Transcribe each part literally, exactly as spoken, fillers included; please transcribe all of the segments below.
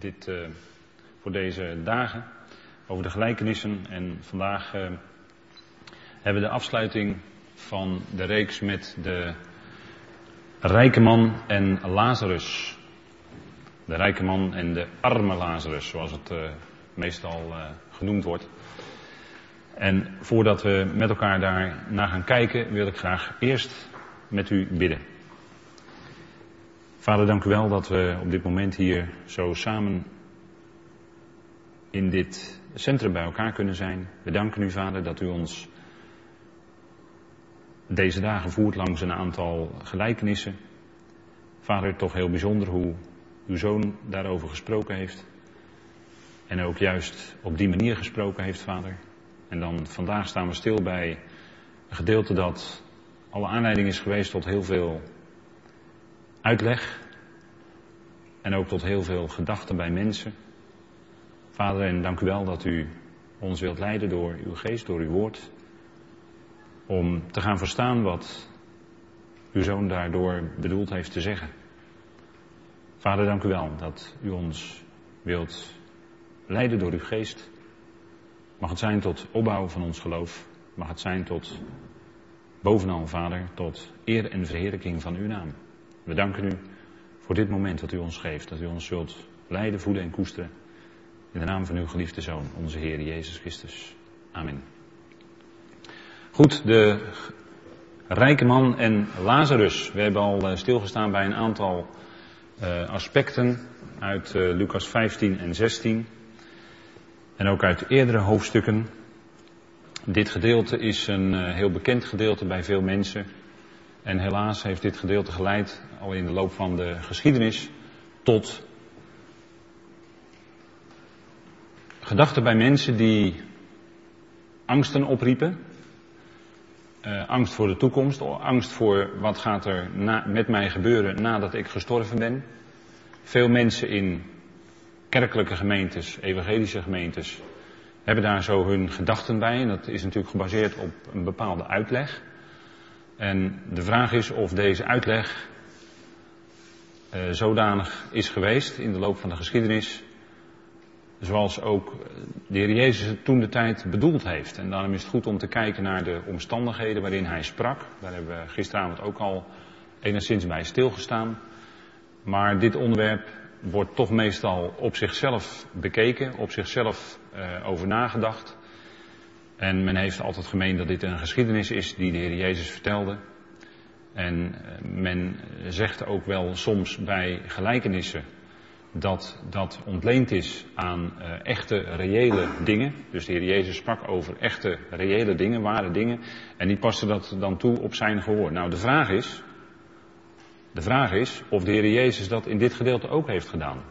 dit, uh, voor deze dagen over de gelijkenissen. En vandaag uh, hebben we de afsluiting van de reeks met de rijke man en Lazarus. De rijke man en de arme Lazarus, zoals het uh, meestal uh, genoemd wordt. En voordat we met elkaar daar naar gaan kijken, wil ik graag eerst met u bidden. Vader, dank u wel dat we op dit moment hier zo samen in dit centrum bij elkaar kunnen zijn. We danken u, Vader, dat u ons deze dagen voert langs een aantal gelijkenissen. Vader, toch heel bijzonder hoe uw zoon daarover gesproken heeft. En ook juist op die manier gesproken heeft, Vader. En dan vandaag staan we stil bij een gedeelte dat alle aanleiding is geweest tot heel veel uitleg. En ook tot heel veel gedachten bij mensen. Vader, en dank u wel dat u ons wilt leiden door uw geest, door uw woord. Om te gaan verstaan wat uw zoon daardoor bedoeld heeft te zeggen. Vader, dank u wel dat u ons wilt leiden door uw geest. Mag het zijn tot opbouw van ons geloof. Mag het zijn tot, bovenal, Vader, tot eer en verheerlijking van uw naam. We danken u voor dit moment dat u ons geeft. Dat u ons zult leiden, voeden en koesteren. In de naam van uw geliefde Zoon, onze Heer Jezus Christus. Amen. Goed, de rijke man en Lazarus. We hebben al stilgestaan bij een aantal uh, aspecten uit uh, Lucas vijftien en zestien. En ook uit eerdere hoofdstukken. Dit gedeelte is een uh, heel bekend gedeelte bij veel mensen. En helaas heeft dit gedeelte geleid, al in de loop van de geschiedenis, tot gedachten bij mensen die angsten opriepen. Uh, angst voor de toekomst, angst voor wat gaat er na, met mij gebeuren nadat ik gestorven ben. Veel mensen in kerkelijke gemeentes, evangelische gemeentes, hebben daar zo hun gedachten bij. En dat is natuurlijk gebaseerd op een bepaalde uitleg. En de vraag is of deze uitleg uh, zodanig is geweest in de loop van de geschiedenis, zoals ook de Heer Jezus het toen de tijd bedoeld heeft. En daarom is het goed om te kijken naar de omstandigheden waarin hij sprak. Daar hebben we gisteravond ook al enigszins bij stilgestaan. Maar dit onderwerp wordt toch meestal op zichzelf bekeken, op zichzelf uh, over nagedacht. En men heeft altijd gemeend dat dit een geschiedenis is die de Heer Jezus vertelde. En uh, men zegt ook wel soms bij gelijkenissen dat dat ontleend is aan uh, echte, reële dingen. Dus de Heer Jezus sprak over echte, reële dingen, ware dingen. En die paste dat dan toe op zijn gehoor. Nou, de vraag is, de vraag is of de Heer Jezus dat in dit gedeelte ook heeft gedaan.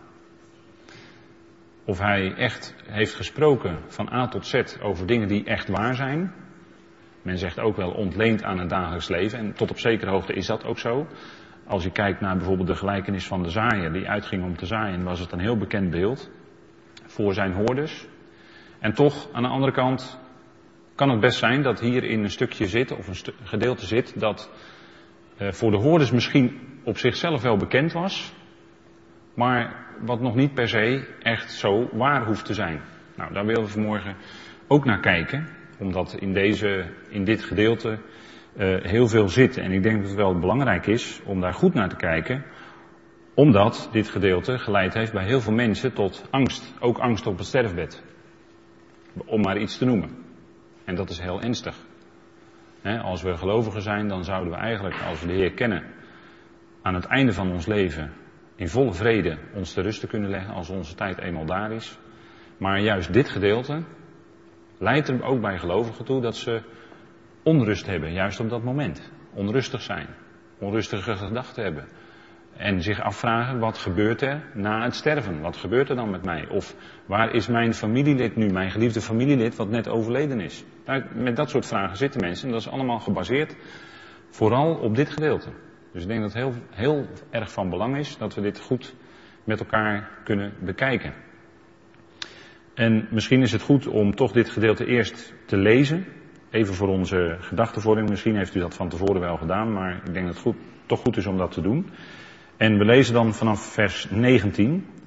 Of hij echt heeft gesproken van A tot Z over dingen die echt waar zijn. Men zegt ook wel ontleend aan het dagelijks leven. En tot op zekere hoogte is dat ook zo. Als je kijkt naar bijvoorbeeld de gelijkenis van de zaaier die uitging om te zaaien, was het een heel bekend beeld voor zijn hoorders. En toch, aan de andere kant, kan het best zijn dat hierin een stukje zit, of een stu- gedeelte zit, dat uh, voor de hoorders misschien op zichzelf wel bekend was, maar wat nog niet per se echt zo waar hoeft te zijn. Nou, daar willen we vanmorgen ook naar kijken, omdat in, deze, in dit gedeelte uh, heel veel zit. En ik denk dat het wel belangrijk is om daar goed naar te kijken, omdat dit gedeelte geleid heeft bij heel veel mensen tot angst. Ook angst op het sterfbed. Om maar iets te noemen. En dat is heel ernstig. He, als we gelovigen zijn, dan zouden we eigenlijk, als we de Heer kennen, aan het einde van ons leven in volle vrede ons te rusten kunnen leggen als onze tijd eenmaal daar is. Maar juist dit gedeelte leidt er ook bij gelovigen toe dat ze onrust hebben, juist op dat moment. Onrustig zijn, onrustige gedachten hebben. En zich afvragen, wat gebeurt er na het sterven? Wat gebeurt er dan met mij? Of waar is mijn familielid nu, mijn geliefde familielid wat net overleden is? Nou, met dat soort vragen zitten mensen en dat is allemaal gebaseerd vooral op dit gedeelte. Dus ik denk dat het heel, heel erg van belang is dat we dit goed met elkaar kunnen bekijken. En misschien is het goed om toch dit gedeelte eerst te lezen. Even voor onze gedachtenvorming. Misschien heeft u dat van tevoren wel gedaan, maar ik denk dat het goed, toch goed is om dat te doen. En we lezen dan vanaf vers negentien.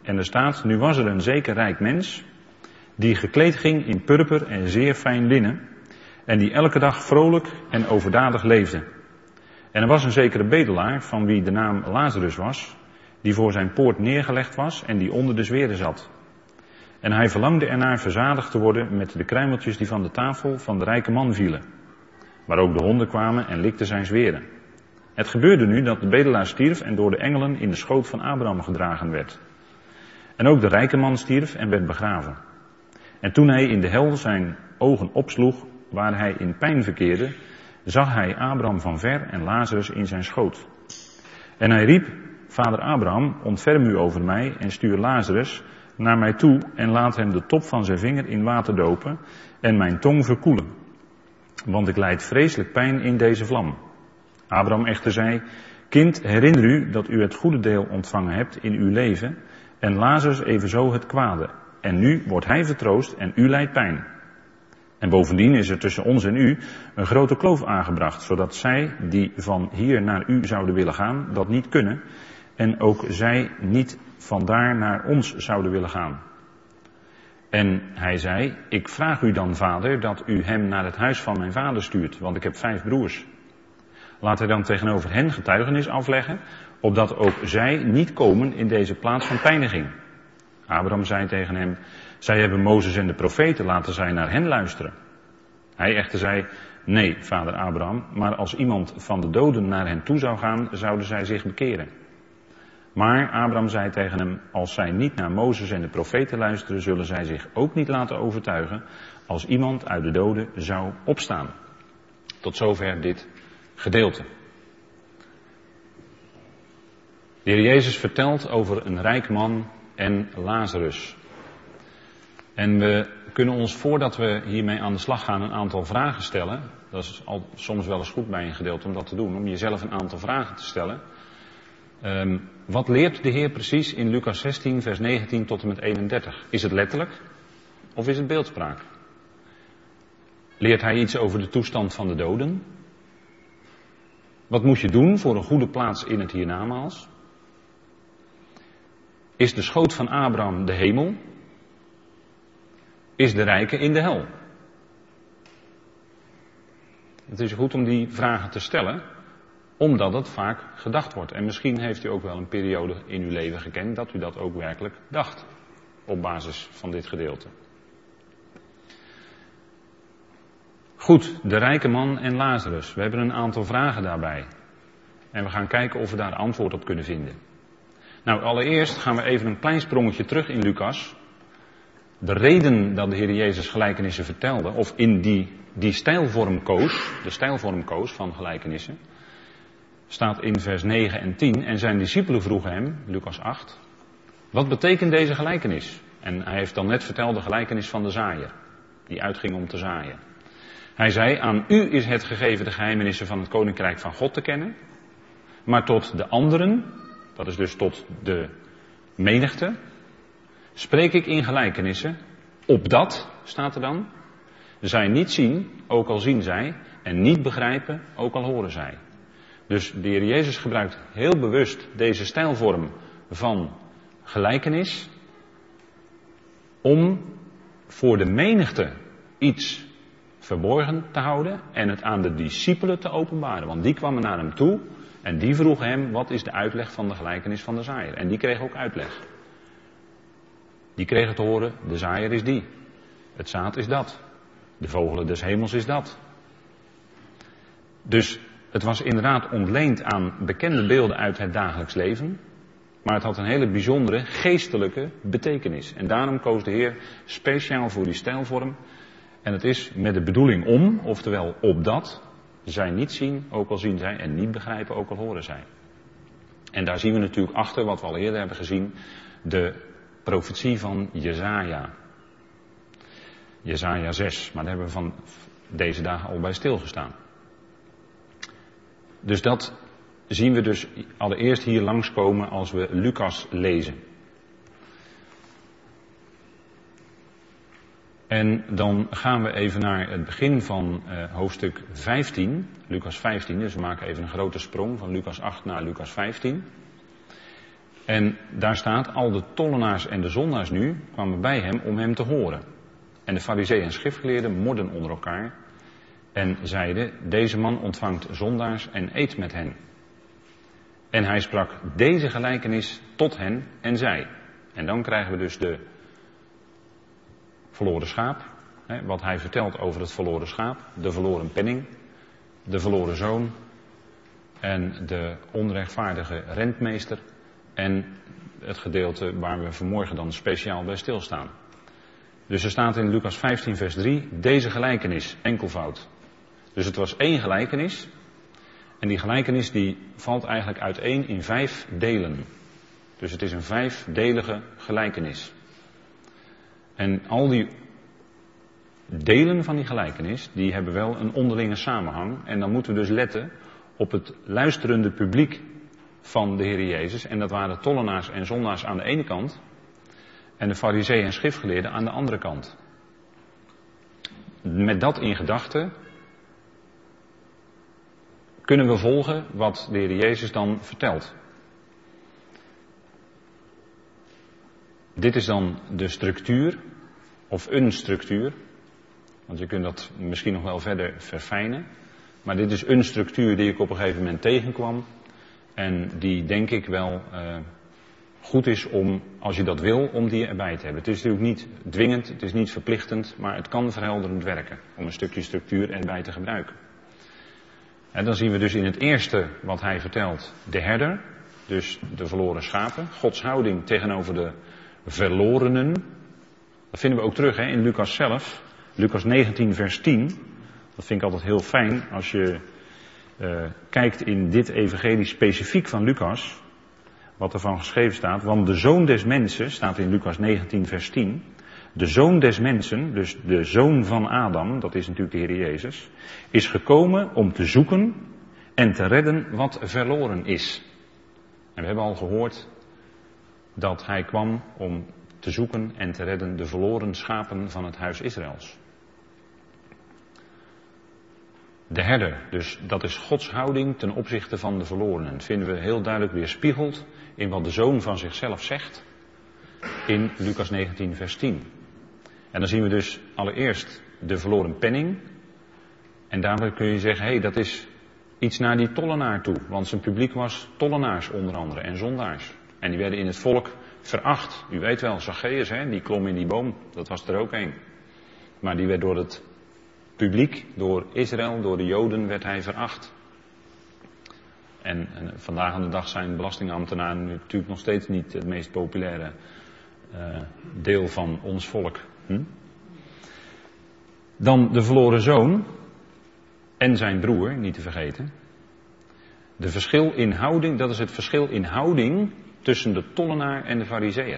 En er staat, nu was er een zeker rijk mens, die gekleed ging in purper en zeer fijn linnen, en die elke dag vrolijk en overdadig leefde. En er was een zekere bedelaar, van wie de naam Lazarus was, die voor zijn poort neergelegd was en die onder de zweren zat. En hij verlangde ernaar verzadigd te worden met de kruimeltjes die van de tafel van de rijke man vielen, waar ook de honden kwamen en likten zijn zweren. Het gebeurde nu dat de bedelaar stierf en door de engelen in de schoot van Abraham gedragen werd. En ook de rijke man stierf en werd begraven. En toen hij in de hel zijn ogen opsloeg, waar hij in pijn verkeerde, zag hij Abraham van ver en Lazarus in zijn schoot. En hij riep, vader Abraham, ontferm u over mij en stuur Lazarus naar mij toe en laat hem de top van zijn vinger in water dopen en mijn tong verkoelen. Want ik lijd vreselijk pijn in deze vlam. Abraham echter zei, kind, herinner u dat u het goede deel ontvangen hebt in uw leven en Lazarus evenzo het kwade. En nu wordt hij vertroost en u lijdt pijn. En bovendien is er tussen ons en u een grote kloof aangebracht, zodat zij die van hier naar u zouden willen gaan, dat niet kunnen. En ook zij niet vandaar naar ons zouden willen gaan. En hij zei, ik vraag u dan, vader, dat u hem naar het huis van mijn vader stuurt, want ik heb vijf broers. Laat hij dan tegenover hen getuigenis afleggen, opdat ook zij niet komen in deze plaats van pijniging. Abraham zei tegen hem, zij hebben Mozes en de profeten, laten zij naar hen luisteren. Hij echter zei, nee, vader Abraham, maar als iemand van de doden naar hen toe zou gaan, zouden zij zich bekeren. Maar Abraham zei tegen hem, als zij niet naar Mozes en de profeten luisteren, zullen zij zich ook niet laten overtuigen als iemand uit de doden zou opstaan. Tot zover dit gedeelte. De Heer Jezus vertelt over een rijk man en Lazarus. En we kunnen ons, voordat we hiermee aan de slag gaan, een aantal vragen stellen. Dat is al, soms wel eens goed bij een gedeelte om dat te doen, om jezelf een aantal vragen te stellen. Um, wat leert de Heer precies in Lucas zestien, vers negentien tot en met eenendertig? Is het letterlijk of is het beeldspraak? Leert hij iets over de toestand van de doden? Wat moet je doen voor een goede plaats in het hiernamaals? Is de schoot van Abraham de hemel? Is de rijke in de hel? Het is goed om die vragen te stellen, omdat het vaak gedacht wordt. En misschien heeft u ook wel een periode in uw leven gekend dat u dat ook werkelijk dacht, op basis van dit gedeelte. Goed, de rijke man en Lazarus. We hebben een aantal vragen daarbij. En we gaan kijken of we daar antwoord op kunnen vinden. Nou, allereerst gaan we even een klein sprongetje terug in Lucas. De reden dat de Heer Jezus gelijkenissen vertelde, of in die, die stijlvorm koos, de stijlvorm koos van gelijkenissen, staat in vers negen en tien. En zijn discipelen vroegen hem, Lucas acht, wat betekent deze gelijkenis? En hij heeft dan net verteld de gelijkenis van de zaaier, die uitging om te zaaien. Hij zei, aan u is het gegeven de geheimenissen van het koninkrijk van God te kennen, maar tot de anderen, dat is dus tot de menigte, spreek ik in gelijkenissen, opdat, staat er dan, zij niet zien, ook al zien zij, en niet begrijpen, ook al horen zij. Dus de Heer Jezus gebruikt heel bewust deze stijlvorm van gelijkenis om voor de menigte iets verborgen te houden en het aan de discipelen te openbaren. Want die kwamen naar hem toe en die vroegen hem, wat is de uitleg van de gelijkenis van de zaaier? En die kregen ook uitleg. Die kregen te horen, de zaaier is die. Het zaad is dat. De vogelen des hemels is dat. Dus het was inderdaad ontleend aan bekende beelden uit het dagelijks leven. Maar het had een hele bijzondere geestelijke betekenis. En daarom koos de Heer speciaal voor die stijlvorm. En het is met de bedoeling om, oftewel opdat, zij niet zien, ook al zien zij, en niet begrijpen, ook al horen zij. En daar zien we natuurlijk achter, wat we al eerder hebben gezien, de profetie van Jesaja. Jesaja zes, maar daar hebben we van deze dagen al bij stilgestaan. Dus dat zien we dus allereerst hier langskomen als we Lucas lezen. En dan gaan we even naar het begin van uh, hoofdstuk vijftien, Lucas vijftien. Dus we maken even een grote sprong van Lucas acht naar Lucas vijftien. En daar staat, al de tollenaars en de zondaars nu kwamen bij hem om hem te horen. En de farizeeën en schriftgeleerden morden onder elkaar en zeiden, deze man ontvangt zondaars en eet met hen. En hij sprak deze gelijkenis tot hen en zei. En dan krijgen we dus de verloren schaap, hè, wat hij vertelt over het verloren schaap, de verloren penning, de verloren zoon en de onrechtvaardige rentmeester en het gedeelte waar we vanmorgen dan speciaal bij stilstaan. Dus er staat in Lucas vijftien vers drie, deze gelijkenis, enkelvoud. Dus het was één gelijkenis en die gelijkenis die valt eigenlijk uiteen in vijf delen. Dus het is een vijfdelige gelijkenis. En al die delen van die gelijkenis, die hebben wel een onderlinge samenhang. En dan moeten we dus letten op het luisterende publiek van de Heer Jezus. En dat waren tollenaars en zondaars aan de ene kant. En de farizeeën en schriftgeleerden aan de andere kant. Met dat in gedachten kunnen we volgen wat de Heer Jezus dan vertelt. Dit is dan de structuur, of een structuur. Want je kunt dat misschien nog wel verder verfijnen. Maar dit is een structuur die ik op een gegeven moment tegenkwam. En die denk ik wel uh, goed is om, als je dat wil, om die erbij te hebben. Het is natuurlijk niet dwingend, het is niet verplichtend, maar het kan verhelderend werken. Om een stukje structuur erbij te gebruiken. En dan zien we dus in het eerste wat hij vertelt, de herder. Dus de verloren schapen. Gods houding tegenover de verlorenen. Dat vinden we ook terug hè, in Lucas zelf. Lucas negentien vers tien. Dat vind ik altijd heel fijn als je uh, kijkt in dit evangelie specifiek van Lucas. Wat er van geschreven staat. Want de zoon des mensen, staat in Lucas negentien vers tien. De zoon des mensen, dus de zoon van Adam, dat is natuurlijk de Heer Jezus, is gekomen om te zoeken en te redden wat verloren is. En we hebben al gehoord dat hij kwam om te zoeken en te redden de verloren schapen van het huis Israëls. De herder, dus dat is Gods houding ten opzichte van de verlorenen. Dat vinden we heel duidelijk weerspiegeld in wat de zoon van zichzelf zegt in Lucas negentien vers tien. En dan zien we dus allereerst de verloren penning. En daarbij kun je zeggen, hé, hey, dat is iets naar die tollenaar toe. Want zijn publiek was tollenaars onder andere en zondaars. En die werden in het volk veracht. U weet wel, Zacchaeus, hè, die klom in die boom. Dat was er ook een. Maar die werd door het publiek, door Israël, door de Joden, werd hij veracht. En, en vandaag aan de dag zijn belastingambtenaren natuurlijk nog steeds niet het meest populaire uh, deel van ons volk. Hm? Dan de verloren zoon en zijn broer, niet te vergeten. De verschil in houding, dat is het verschil in houding tussen de tollenaar en de farizeeër.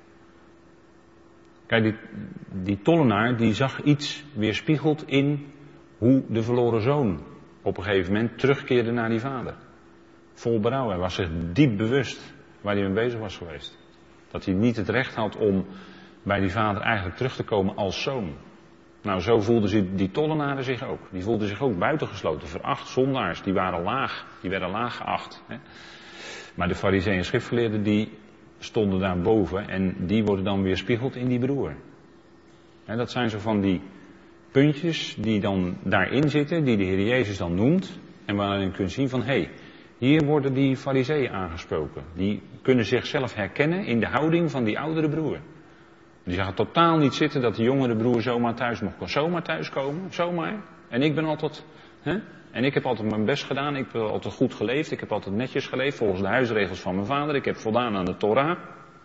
Kijk, die, die tollenaar die zag iets weerspiegeld in hoe de verloren zoon op een gegeven moment terugkeerde naar die vader. Vol berouw, hij was zich diep bewust waar hij mee bezig was geweest. Dat hij niet het recht had om bij die vader eigenlijk terug te komen als zoon. Nou, zo voelden ze, die tollenaren zich ook. Die voelden zich ook buitengesloten, veracht, zondaars, die waren laag, die werden laag geacht. Hè. Maar de farizeeën en schriftgeleerden die stonden daar boven en die worden dan weerspiegeld in die broer. En dat zijn zo van die puntjes die dan daarin zitten, die de Heer Jezus dan noemt. En waarin je kunt zien van, hé, hey, hier worden die farizeeën aangesproken. Die kunnen zichzelf herkennen in de houding van die oudere broer. Die zagen totaal niet zitten dat de jongere broer zomaar thuis mocht komen. Zomaar thuiskomen, zomaar. En ik ben altijd, hè? En ik heb altijd mijn best gedaan, ik heb altijd goed geleefd, ik heb altijd netjes geleefd volgens de huisregels van mijn vader. Ik heb voldaan aan de Torah.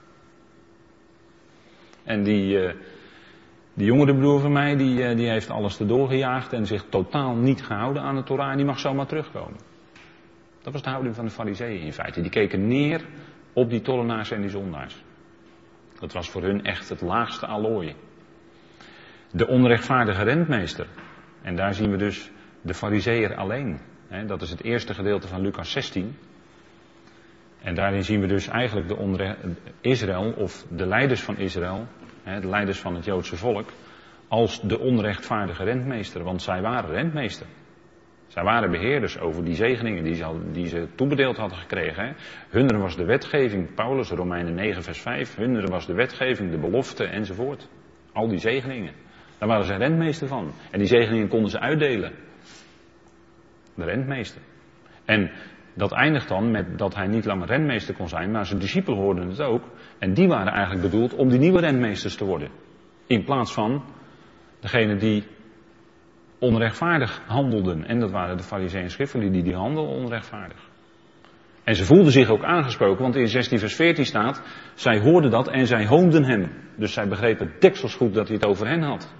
En die, uh, die jongere broer van mij, die, uh, die heeft alles erdoor gejaagd en zich totaal niet gehouden aan de Torah en die mag zomaar terugkomen. Dat was de houding van de farizeeën in feite. Die keken neer op die tollenaars en die zondaars. Dat was voor hun echt het laagste allooi. De onrechtvaardige rentmeester. En daar zien we dus de farizeeër alleen. Dat is het eerste gedeelte van Lucas zestien. En daarin zien we dus eigenlijk de onre- Israël, of de leiders van Israël, de leiders van het Joodse volk, als de onrechtvaardige rentmeester. Want zij waren rentmeester. Zij waren beheerders over die zegeningen die ze, hadden, die ze toebedeeld hadden gekregen. Hè. Hunneren was de wetgeving, Paulus, Romeinen negen vers vijf. Hunneren was de wetgeving, de belofte enzovoort. Al die zegeningen. Daar waren zij rentmeester van. En die zegeningen konden ze uitdelen. De rentmeester. En dat eindigt dan met dat hij niet langer rentmeester kon zijn, maar zijn discipelen hoorden het ook. En die waren eigenlijk bedoeld om die nieuwe rentmeesters te worden. In plaats van degene die onrechtvaardig handelden. En dat waren de farizeeën en schriftgeleerden die die handelden onrechtvaardig. En ze voelden zich ook aangesproken, want in zestien vers veertien staat, zij hoorden dat en zij hoonden hem. Dus zij begrepen deksels goed dat hij het over hen had.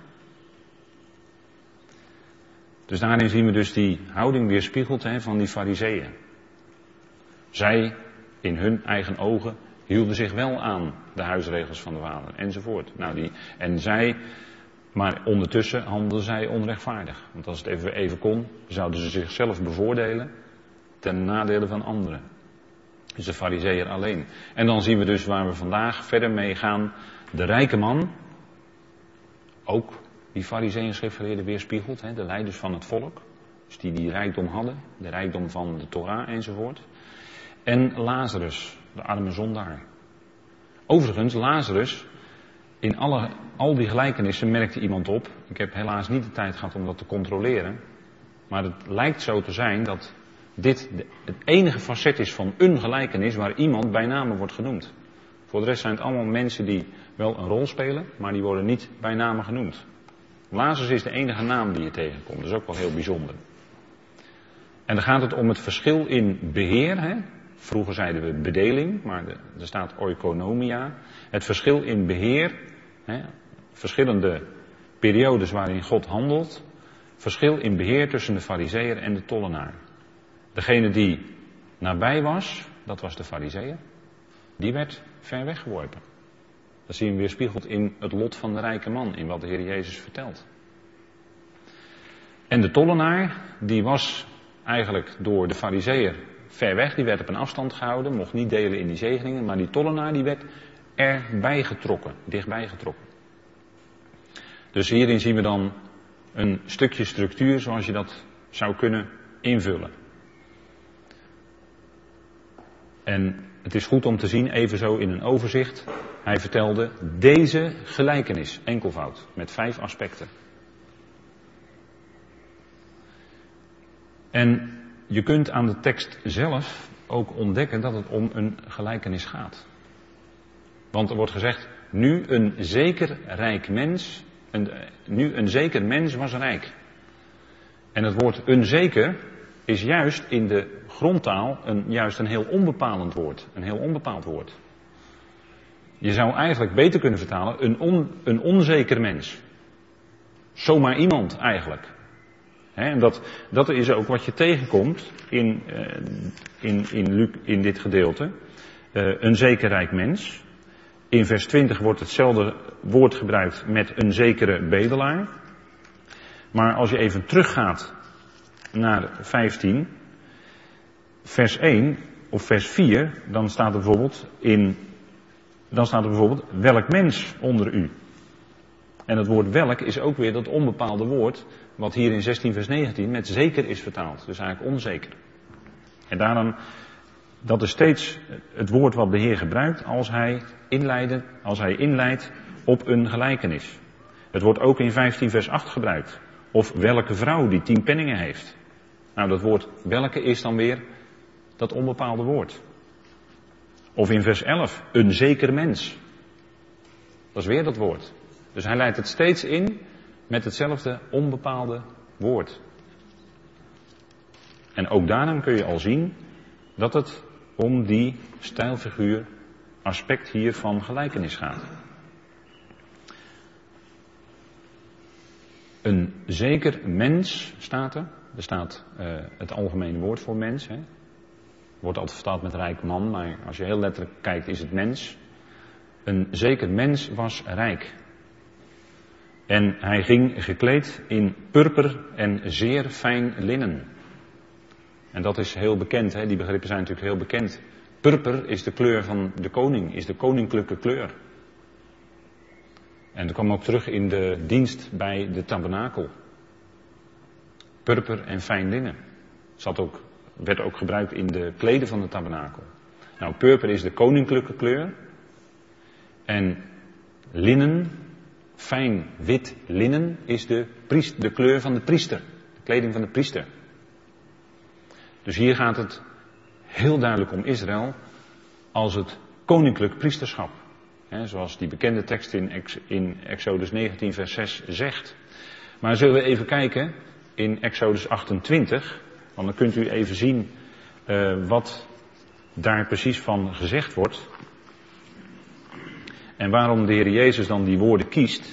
Dus daarin zien we dus die houding weerspiegeld hè, van die farizeeën. Zij, in hun eigen ogen, hielden zich wel aan de huisregels van de vader, enzovoort. Nou, die, en zij, maar ondertussen handelden zij onrechtvaardig. Want als het even, even kon, zouden ze zichzelf bevoordelen ten nadele van anderen. Dus de farizeeën alleen. En dan zien we dus waar we vandaag verder mee gaan, de rijke man, ook die farizeeën en schriftgeleerden weerspiegelt, hè, de leiders van het volk. Dus die die rijkdom hadden, de rijkdom van de Torah enzovoort. En Lazarus, de arme zondaar. Overigens, Lazarus, in alle, al die gelijkenissen merkte iemand op. Ik heb helaas niet de tijd gehad om dat te controleren. Maar het lijkt zo te zijn dat dit het enige facet is van een gelijkenis waar iemand bij name wordt genoemd. Voor de rest zijn het allemaal mensen die wel een rol spelen, maar die worden niet bij name genoemd. Lazarus is de enige naam die je tegenkomt. Dat is ook wel heel bijzonder. En dan gaat het om het verschil in beheer. Hè? Vroeger zeiden we bedeling, maar de, er staat oikonomia. Het verschil in beheer. Hè? Verschillende periodes waarin God handelt. Verschil in beheer tussen de farizeeër en de tollenaar. Degene die nabij was, dat was de farizeeër. Die werd ver weggeworpen. Dat zien we weerspiegeld in het lot van de rijke man, in wat de Heer Jezus vertelt. En de tollenaar, die was eigenlijk door de farizeeër ver weg, die werd op een afstand gehouden, mocht niet delen in die zegeningen, maar die tollenaar die werd erbij getrokken, dichtbij getrokken. Dus hierin zien we dan een stukje structuur zoals je dat zou kunnen invullen. En het is goed om te zien, even zo in een overzicht. Hij vertelde deze gelijkenis, enkelvoud, met vijf aspecten. En je kunt aan de tekst zelf ook ontdekken dat het om een gelijkenis gaat. Want er wordt gezegd, nu een zeker rijk mens, een, nu een zeker mens was rijk. En het woord een zeker is juist in de grondtaal een, juist een heel onbepalend woord. Een heel onbepaald woord. Je zou eigenlijk beter kunnen vertalen, een, on, een onzeker mens. Zomaar iemand eigenlijk. He, en dat, dat is ook wat je tegenkomt in, uh, in, in, Luc, in dit gedeelte. Uh, een zeker rijk mens. In vers twintig wordt hetzelfde woord gebruikt met een zekere bedelaar. Maar als je even teruggaat naar vijftien, vers één of vers vier, dan staat er bijvoorbeeld in, dan staat er bijvoorbeeld welk mens onder u. En het woord welk is ook weer dat onbepaalde woord, wat hier in zestien vers negentien met zeker is vertaald. Dus eigenlijk onzeker. En daarom, dat is steeds het woord wat de Heer gebruikt als hij inleidde, als hij inleidt op een gelijkenis. Het wordt ook in vijftien vers acht gebruikt. Of welke vrouw die tien penningen heeft. Nou, dat woord welke is dan weer dat onbepaalde woord. Of in vers elf, een zeker mens. Dat is weer dat woord. Dus hij leidt het steeds in met hetzelfde onbepaalde woord. En ook daarom kun je al zien dat het om die stijlfiguur aspect hier van gelijkenis gaat. Een zeker mens staat er. Er staat uh, het algemene woord voor mens. Hè. Wordt altijd vertaald met rijk man, maar als je heel letterlijk kijkt is het mens. Een zeker mens was rijk. En hij ging gekleed in purper en zeer fijn linnen. En dat is heel bekend, hè? Die begrippen zijn natuurlijk heel bekend. Purper is de kleur van de koning, is de koninklijke kleur. En dat kwam ook terug in de dienst bij de tabernakel. purper en fijn linnen. Zat ook, werd ook gebruikt in de kleden van de tabernakel. Nou, purper is de koninklijke kleur. En linnen, fijn wit linnen, is de, priest, de kleur van de priester. De kleding van de priester. Dus hier gaat het heel duidelijk om Israël als het koninklijk priesterschap. He, zoals die bekende tekst in, Ex, in Exodus negentien vers zes zegt. Maar zullen we even kijken in Exodus achtentwintig. Want dan kunt u even zien uh, wat daar precies van gezegd wordt. En waarom de Heer Jezus dan die woorden kiest.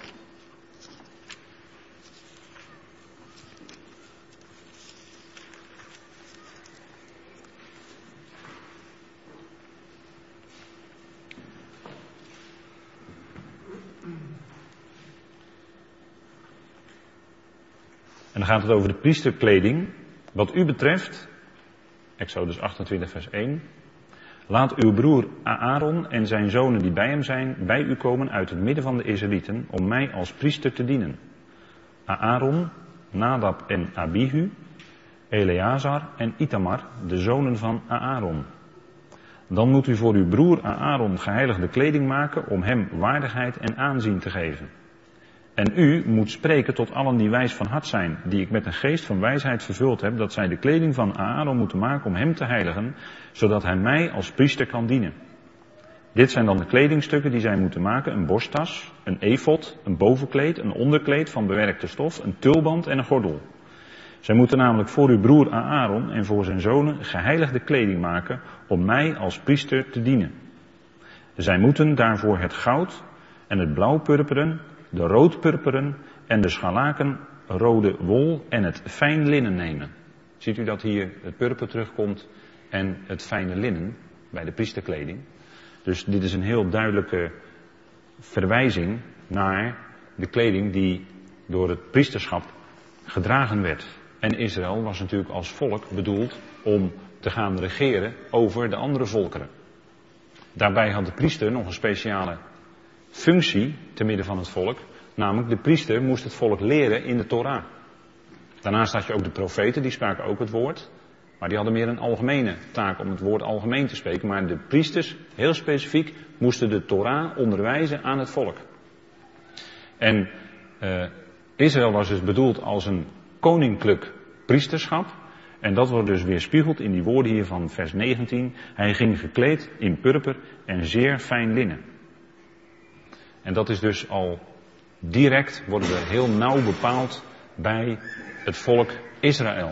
En dan gaat het over de priesterkleding. Wat u betreft, Exodus achtentwintig vers één. Laat uw broer Aaron en zijn zonen die bij hem zijn, bij u komen uit het midden van de Israëlieten, om mij als priester te dienen. Aaron, Nadab en Abihu, Eleazar en Itamar, de zonen van Aaron. Dan moet u voor uw broer Aaron geheiligde kleding maken om hem waardigheid en aanzien te geven. En u moet spreken tot allen die wijs van hart zijn, die ik met een geest van wijsheid vervuld heb, dat zij de kleding van Aaron moeten maken om hem te heiligen, zodat hij mij als priester kan dienen. Dit zijn dan de kledingstukken die zij moeten maken: een borsttas, een efod, een bovenkleed, een onderkleed van bewerkte stof, een tulband en een gordel. Zij moeten namelijk voor uw broer Aaron en voor zijn zonen geheiligde kleding maken om mij als priester te dienen. Zij moeten daarvoor het goud en het blauwpurperen, de roodpurperen en de scharlakenrode wol en het fijn linnen nemen. Ziet u dat hier het purper terugkomt en het fijne linnen bij de priesterkleding. Dus dit is een heel duidelijke verwijzing naar de kleding die door het priesterschap gedragen werd. En Israël was natuurlijk als volk bedoeld om te gaan regeren over de andere volkeren. Daarbij had de priester nog een speciale functie te midden van het volk. Namelijk, de priester moest het volk leren in de Torah. Daarnaast had je ook de profeten, die spraken ook het woord. Maar die hadden meer een algemene taak om het woord algemeen te spreken. Maar de priesters, heel specifiek, moesten de Torah onderwijzen aan het volk. En uh, Israël was dus bedoeld als een koninklijk priesterschap. En dat wordt dus weerspiegeld in die woorden hier van vers negentien. Hij ging gekleed in purper en zeer fijn linnen. En dat is dus al direct, worden we heel nauw bepaald bij het volk Israël.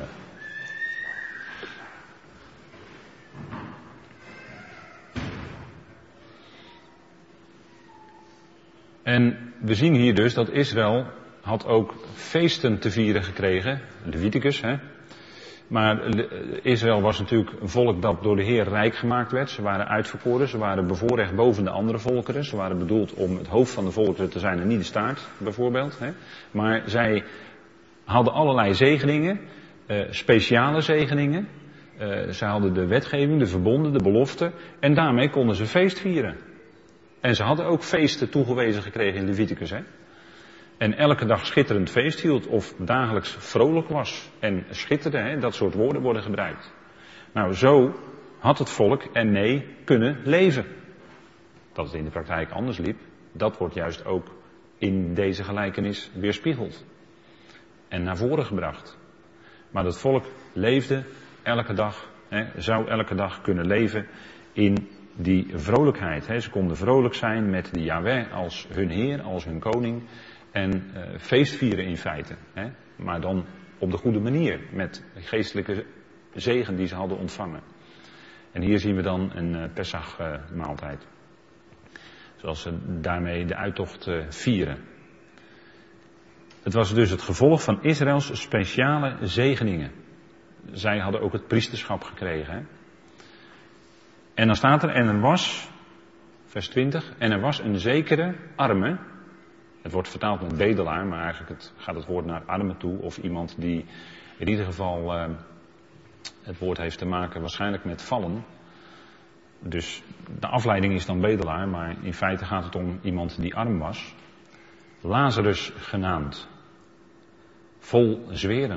En we zien hier dus dat Israël had ook feesten te vieren gekregen. Leviticus, hè. Maar Israël was natuurlijk een volk dat door de Heer rijk gemaakt werd. Ze waren uitverkoren, ze waren bevoorrecht boven de andere volkeren. Ze waren bedoeld om het hoofd van de volkeren te zijn en niet de staart, bijvoorbeeld. Hè. Maar zij hadden allerlei zegeningen, uh, speciale zegeningen. Uh, ze hadden de wetgeving, de verbonden, de beloften. En daarmee konden ze feest vieren. En ze hadden ook feesten toegewezen gekregen in Leviticus, hè. En elke dag schitterend feest hield of dagelijks vrolijk was en schitterde, hè, dat soort woorden worden gebruikt. Nou, zo had het volk er nee kunnen leven. Dat het in de praktijk anders liep, dat wordt juist ook in deze gelijkenis weerspiegeld en naar voren gebracht. Maar het volk leefde elke dag, hè, zou elke dag kunnen leven in die vrolijkheid. Hè. Ze konden vrolijk zijn met de Yahweh als hun Heer, als hun koning. En uh, feest vieren in feite. Hè? Maar dan op de goede manier. Met geestelijke zegen die ze hadden ontvangen. En hier zien we dan een uh, Pesach uh, maaltijd. Zoals ze daarmee de uittocht uh, vieren. Het was dus het gevolg van Israëls speciale zegeningen. Zij hadden ook het priesterschap gekregen. Hè? En dan staat er, en er was, vers twintig, en er was een zekere arme. Het wordt vertaald met bedelaar, maar eigenlijk het, gaat het woord naar arme toe. Of iemand die in ieder geval uh, het woord heeft te maken waarschijnlijk met vallen. Dus de afleiding is dan bedelaar, maar in feite gaat het om iemand die arm was. Lazarus genaamd. Vol zweren.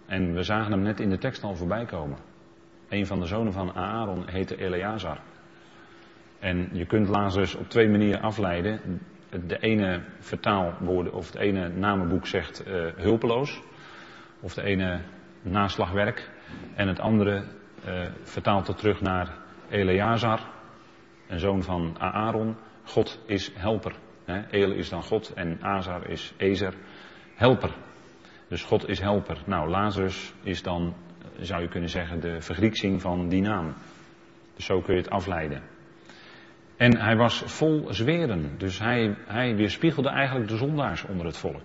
En we zagen hem net in de tekst al voorbij komen. Een van de zonen van Aaron heette Eleazar. En je kunt Lazarus op twee manieren afleiden. De ene vertaalwoorden of het ene namenboek zegt uh, hulpeloos. Of de ene naslagwerk. En het andere uh, vertaalt het terug naar Eleazar, een zoon van Aaron. God is helper. Hè? El is dan God en Azar is Ezer, helper. Dus God is helper. Nou, Lazarus is dan, zou je kunnen zeggen, de vergrieksing van die naam. Dus zo kun je het afleiden. En hij was vol zweren. Dus hij, hij weerspiegelde eigenlijk de zondaars onder het volk.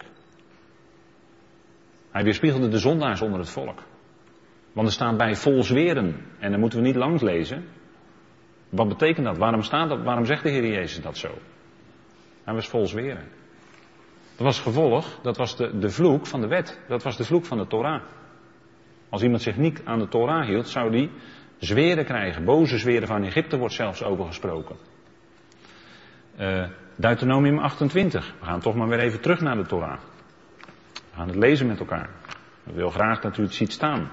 Hij weerspiegelde de zondaars onder het volk. Want er staat bij vol zweren. En dan moeten we niet langs lezen. Wat betekent dat? Waarom staat dat? Waarom zegt de Heer Jezus dat zo? Hij was vol zweren. Dat was gevolg, dat was de, de vloek van de wet. Dat was de vloek van de Torah. Als iemand zich niet aan de Torah hield, zou die zweren krijgen. Boze zweren van Egypte wordt zelfs over gesproken. Uh, Deuteronomium achtentwintig. We gaan toch maar weer even terug naar de Torah. We gaan het lezen met elkaar. Ik wil graag dat u het ziet staan.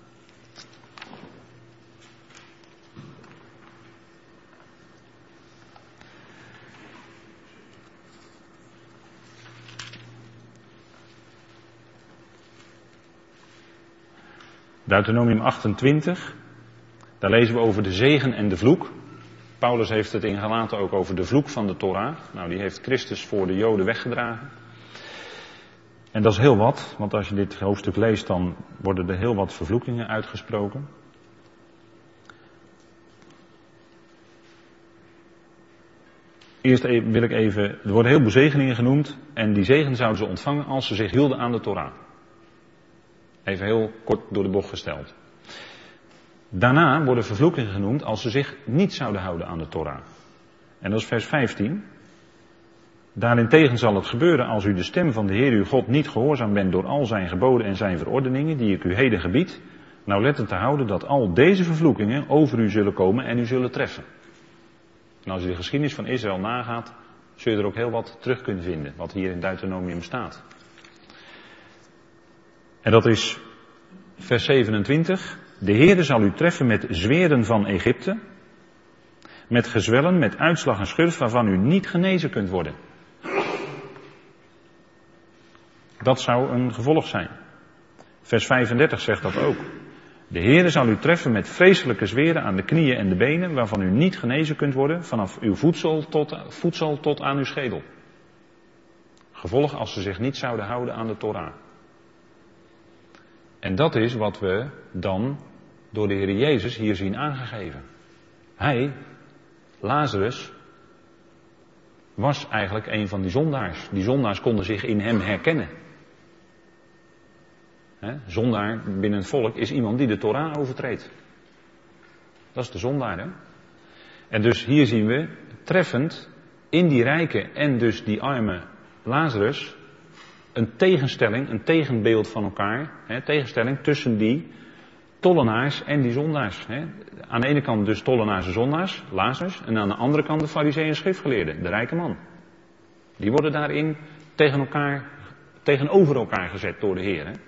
Deuteronomium achtentwintig. Daar lezen we over de zegen en de vloek. Paulus heeft het in Galaten ook over de vloek van de Torah. Nou, die heeft Christus voor de Joden weggedragen. En dat is heel wat, want als je dit hoofdstuk leest, dan worden er heel wat vervloekingen uitgesproken. Eerst wil ik even, er worden heel veel zegeningen genoemd en die zegen zouden ze ontvangen als ze zich hielden aan de Torah. Even heel kort door de bocht gesteld. Daarna worden vervloekingen genoemd als ze zich niet zouden houden aan de Torah. En dat is vers vijftien. Daarentegen zal het gebeuren als u de stem van de Heer uw God niet gehoorzaam bent door al zijn geboden en zijn verordeningen die ik u heden gebied. Nauwlettend te houden dat al deze vervloekingen over u zullen komen en u zullen treffen. En als u de geschiedenis van Israël nagaat, zul je er ook heel wat terug kunnen vinden, wat hier in Deuteronomium staat. En dat is vers zevenentwintig. De Heere zal u treffen met zweren van Egypte, met gezwellen, met uitslag en schurft waarvan u niet genezen kunt worden. Dat zou een gevolg zijn. Vers vijfendertig zegt dat ook. De Heere zal u treffen met vreselijke zweren aan de knieën en de benen, waarvan u niet genezen kunt worden, vanaf uw voedsel tot, voedsel tot aan uw schedel. Gevolg als ze zich niet zouden houden aan de Torah. En dat is wat we dan door de Heer Jezus hier zien aangegeven. Hij, Lazarus, was eigenlijk een van die zondaars. Die zondaars konden zich in hem herkennen. He, zondaar binnen het volk is iemand die de Torah overtreedt. Dat is de zondaar, hè. En dus hier zien we treffend in die rijke en dus die arme Lazarus een tegenstelling, een tegenbeeld van elkaar. He, tegenstelling tussen die tollenaars en die zondaars. He. Aan de ene kant dus tollenaars en zondaars, Lazarus. En aan de andere kant de farizeeën en schriftgeleerden, de rijke man. Die worden daarin tegen elkaar, tegenover elkaar gezet door de Heer. He.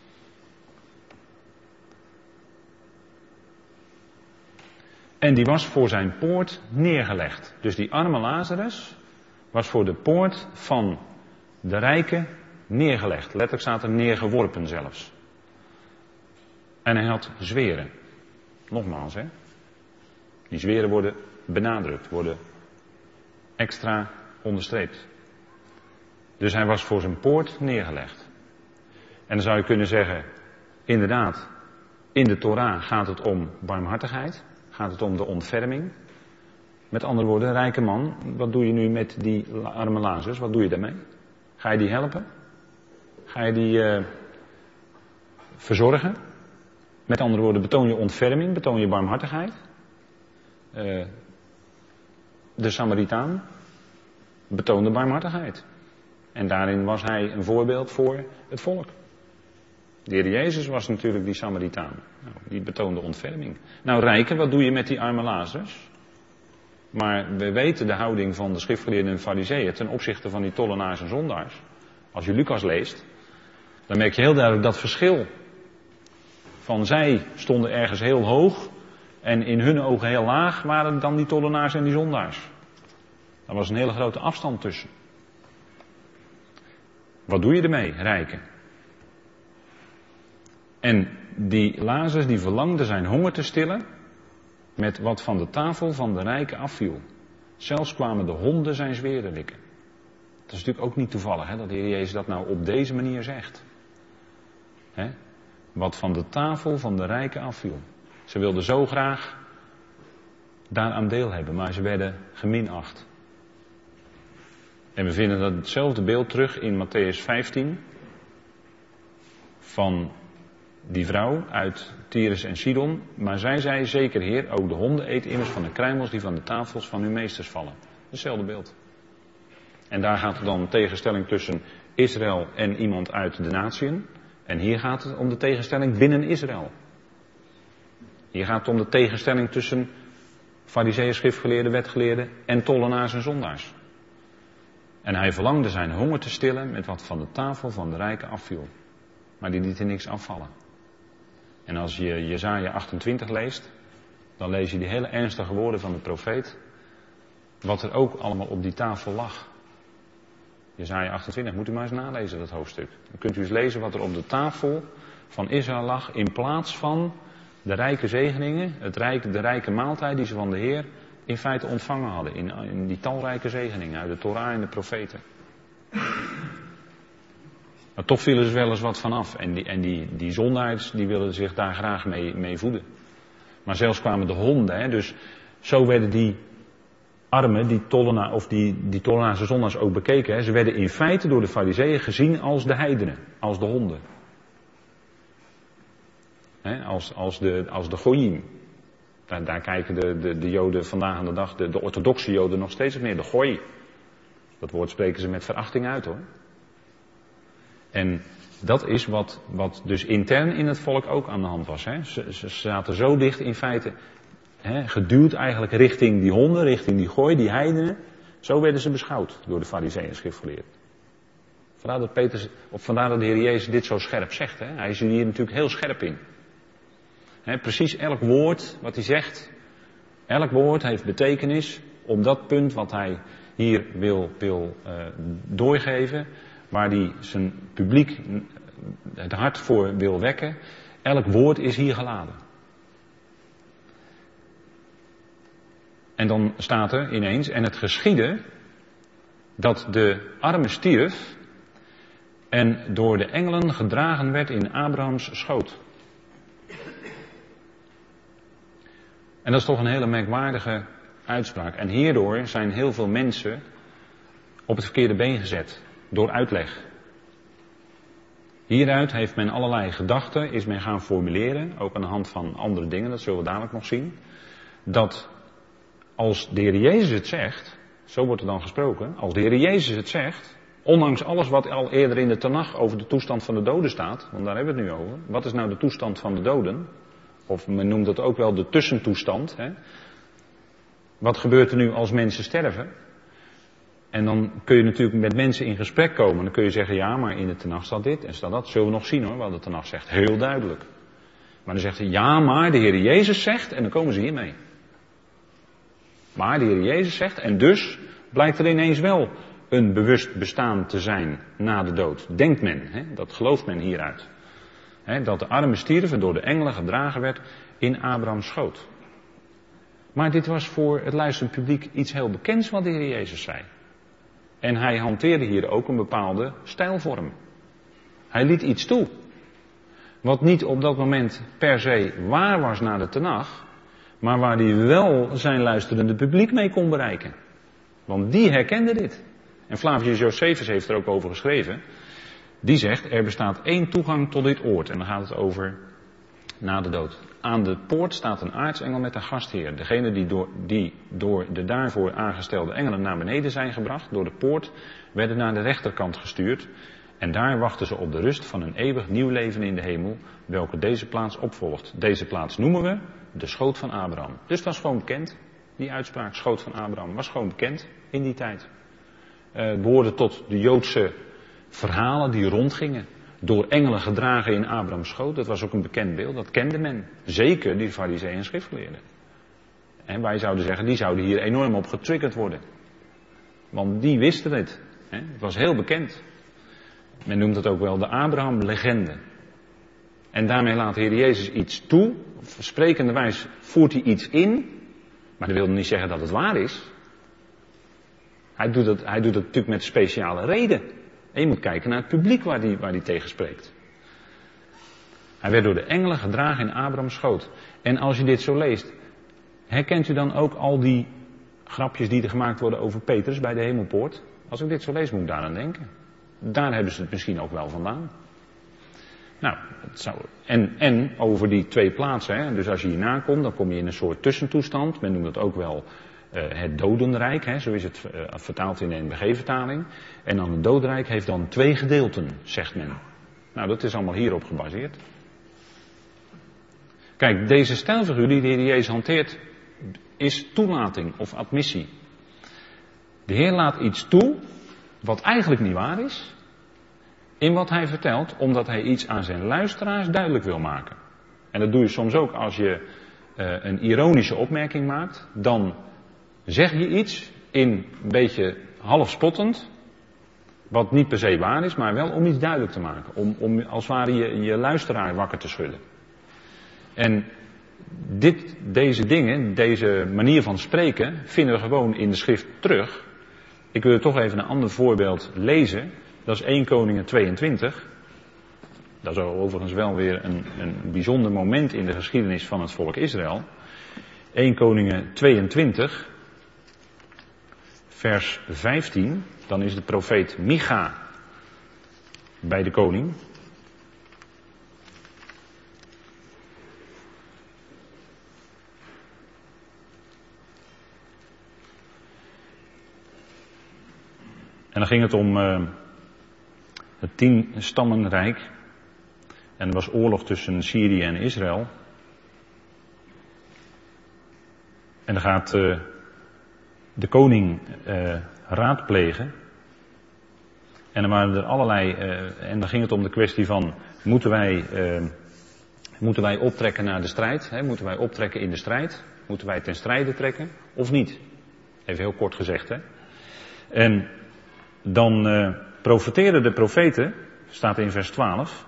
En die was voor zijn poort neergelegd. Dus die arme Lazarus was voor de poort van de rijke neergelegd. Letterlijk staat er neergeworpen zelfs. En hij had zweren. Nogmaals, hè. Die zweren worden benadrukt, worden extra onderstreept. Dus hij was voor zijn poort neergelegd. En dan zou je kunnen zeggen, inderdaad, in de Torah gaat het om barmhartigheid. Gaat het om de ontferming. Met andere woorden, rijke man, wat doe je nu met die arme Lazarus? Wat doe je daarmee? Ga je die helpen? Ga je die uh, verzorgen? Met andere woorden, betoon je ontferming, betoon je barmhartigheid. Uh, de Samaritaan betoonde barmhartigheid. En daarin was hij een voorbeeld voor het volk. De Heer Jezus was natuurlijk die Samaritaan. Nou, die betoonde ontferming. Nou, rijken, wat doe je met die arme Lazarus? Maar we weten de houding van de schriftgeleerden en farizeeën ten opzichte van die tollenaars en zondaars. Als je Lucas leest, dan merk je heel duidelijk dat verschil. van zij stonden ergens heel hoog en in hun ogen heel laag waren dan die tollenaars en die zondaars. Daar was een hele grote afstand tussen. Wat doe je ermee, rijken? En die Lazarus die verlangde zijn honger te stillen met wat van de tafel van de rijken afviel. Zelfs kwamen de honden zijn zweren likken. Dat is natuurlijk ook niet toevallig, hè, dat de Heer Jezus dat nou op deze manier zegt. Hè? Wat van de tafel van de rijken afviel. Ze wilden zo graag daaraan deel hebben, maar ze werden geminacht. En we vinden dat hetzelfde beeld terug in Matthäus vijftien. Van die vrouw uit Tyrus en Sidon. Maar zij zei, zeker Heer, ook de honden eten immers van de kruimels die van de tafels van uw meesters vallen. Hetzelfde beeld. En daar gaat het dan een tegenstelling tussen Israël en iemand uit de natieën. En hier gaat het om de tegenstelling binnen Israël. Hier gaat het om de tegenstelling tussen farizeeën, schriftgeleerden, wetgeleerden en tollenaars en zondaars. En hij verlangde zijn honger te stillen met wat van de tafel van de rijken afviel. Maar die liet er niks afvallen. En als je Jesaja achtentwintig leest, dan lees je die hele ernstige woorden van de profeet. Wat er ook allemaal op die tafel lag. Jesaja achtentwintig, moet u maar eens nalezen, dat hoofdstuk. Dan kunt u eens lezen wat er op de tafel van Israël lag in plaats van de rijke zegeningen, het rijke, de rijke maaltijd die ze van de Heer in feite ontvangen hadden. In, in die talrijke zegeningen uit de Torah en de profeten. Maar toch vielen ze wel eens wat vanaf. En die, en die, die zondaars, die wilden zich daar graag mee, mee voeden. Maar zelfs kwamen de honden, hè, dus zo werden die armen, die tollenaar, of die, die tollenaars en zondaars ook bekeken. Hè, ze werden in feite door de farizeeën gezien als de heidenen, als de honden. Hè, als, als de, als de goyim. Daar, daar kijken de, de, de joden vandaag aan de dag, de, de orthodoxe joden nog steeds op neer, de goy. Dat woord spreken ze met verachting uit hoor. En dat is wat, wat dus intern in het volk ook aan de hand was. Hè. Ze, ze zaten zo dicht in feite, hè, geduwd eigenlijk richting die honden, richting die gooi, die heidenen. Zo werden ze beschouwd door de farizeeën en schriftgeleerden. Vandaar dat, Petrus, of vandaar dat de Heer Jezus dit zo scherp zegt. Hè. Hij is hier natuurlijk heel scherp in. Hè, precies elk woord wat hij zegt, elk woord heeft betekenis om dat punt wat hij hier wil, wil uh, doorgeven. Waar hij zijn publiek het hart voor wil wekken. Elk woord is hier geladen. En dan staat er ineens, en het geschiedde dat de arme stierf en door de engelen gedragen werd in Abrahams schoot. En dat is toch een hele merkwaardige uitspraak. En hierdoor zijn heel veel mensen op het verkeerde been gezet. Door uitleg. Hieruit heeft men allerlei gedachten, is men gaan formuleren, ook aan de hand van andere dingen, dat zullen we dadelijk nog zien. Dat als de Heer Jezus het zegt, zo wordt er dan gesproken, als de Heer Jezus het zegt, ondanks alles wat al eerder in de Tanach over de toestand van de doden staat, want daar hebben we het nu over. Wat is nou de toestand van de doden? Of men noemt dat ook wel de tussentoestand. Hè? Wat gebeurt er nu als mensen sterven? En dan kun je natuurlijk met mensen in gesprek komen. Dan kun je zeggen, ja, maar in de Tanach staat dit en staat dat. Zullen we nog zien hoor, wat de Tanach zegt. Heel duidelijk. Maar dan zegt hij, ja, maar de Heer Jezus zegt, en dan komen ze hiermee. Maar de Heer Jezus zegt, en dus blijkt er ineens wel een bewust bestaan te zijn na de dood. Denkt men, hè? Dat gelooft men hieruit. Hè? Dat de arme stierven door de engelen gedragen werd in Abrahams schoot. Maar dit was voor het luisterend publiek iets heel bekends wat de Heer Jezus zei. En hij hanteerde hier ook een bepaalde stijlvorm. Hij liet iets toe. Wat niet op dat moment per se waar was naar de Tanach. Maar waar hij wel zijn luisterende publiek mee kon bereiken. Want die herkende dit. En Flavius Josephus heeft er ook over geschreven. Die zegt, er bestaat één toegang tot dit oord. En dan gaat het over na de dood. Aan de poort staat een aartsengel met een gastheer. Degene die door, die door de daarvoor aangestelde engelen naar beneden zijn gebracht, door de poort, werden naar de rechterkant gestuurd. En daar wachten ze op de rust van een eeuwig nieuw leven in de hemel, welke deze plaats opvolgt. Deze plaats noemen we de schoot van Abraham. Dus dat was gewoon bekend, die uitspraak, schoot van Abraham, was gewoon bekend in die tijd. Uh, behoorde tot de Joodse verhalen die rondgingen. door engelen gedragen in Abrahams schoot. Dat was ook een bekend beeld, dat kende men. Zeker die farizeeën en schriftgeleerden. En wij zouden zeggen, die zouden hier enorm op getriggerd worden. Want die wisten het. Hè? Het was heel bekend. Men noemt het ook wel de Abraham-legende. En daarmee laat de Heer Jezus iets toe. Of sprekenderwijs voert hij iets in. Maar dat wil niet zeggen dat het waar is. Hij doet het, hij doet het natuurlijk met speciale reden. En je moet kijken naar het publiek waar hij waar die tegen spreekt. Hij werd door de engelen gedragen in Abrahams schoot. En als je dit zo leest, herkent u dan ook al die grapjes die er gemaakt worden over Petrus bij de hemelpoort? Als ik dit zo lees, moet ik daaraan denken. Daar hebben ze het misschien ook wel vandaan. Nou, het zou, en, en over die twee plaatsen, hè, dus als je hierna komt, dan kom je in een soort tussentoestand. Men noemt het ook wel uh, het dodenrijk, hè, zo is het uh, vertaald in de N B G-vertaling. En dan het dodenrijk heeft dan twee gedeelten, zegt men. Nou, dat is allemaal hierop gebaseerd. Kijk, deze stijlfiguur die de Heer Jezus hanteert, is toelating of admissie. De Heer laat iets toe, wat eigenlijk niet waar is, in wat hij vertelt, omdat hij iets aan zijn luisteraars duidelijk wil maken. En dat doe je soms ook als je uh, een ironische opmerking maakt. Dan zeg je iets in een beetje half spottend, wat niet per se waar is, maar wel om iets duidelijk te maken. Om, om als het ware je, je luisteraar wakker te schudden. En dit, deze dingen, deze manier van spreken, vinden we gewoon in de schrift terug. Ik wil toch even een ander voorbeeld lezen. Dat is Eerste Koningen tweeëntwintig. Dat is overigens wel weer een, een bijzonder moment in de geschiedenis van het volk Israël. Eerste Koningen tweeëntwintig, vers vijftien. Dan is de profeet Micha bij de koning. En dan ging het om uh, het tien stammenrijk. En er was oorlog tussen Syrië en Israël. En dan gaat uh, de koning uh, raadplegen. En dan waren er allerlei, uh, en dan ging het om de kwestie van, moeten wij, uh, moeten wij optrekken naar de strijd? Hè? Moeten wij optrekken in de strijd? Moeten wij ten strijde trekken? Of niet? Even heel kort gezegd, hè. En dan uh, profeteerden de profeten, staat in vers twaalf.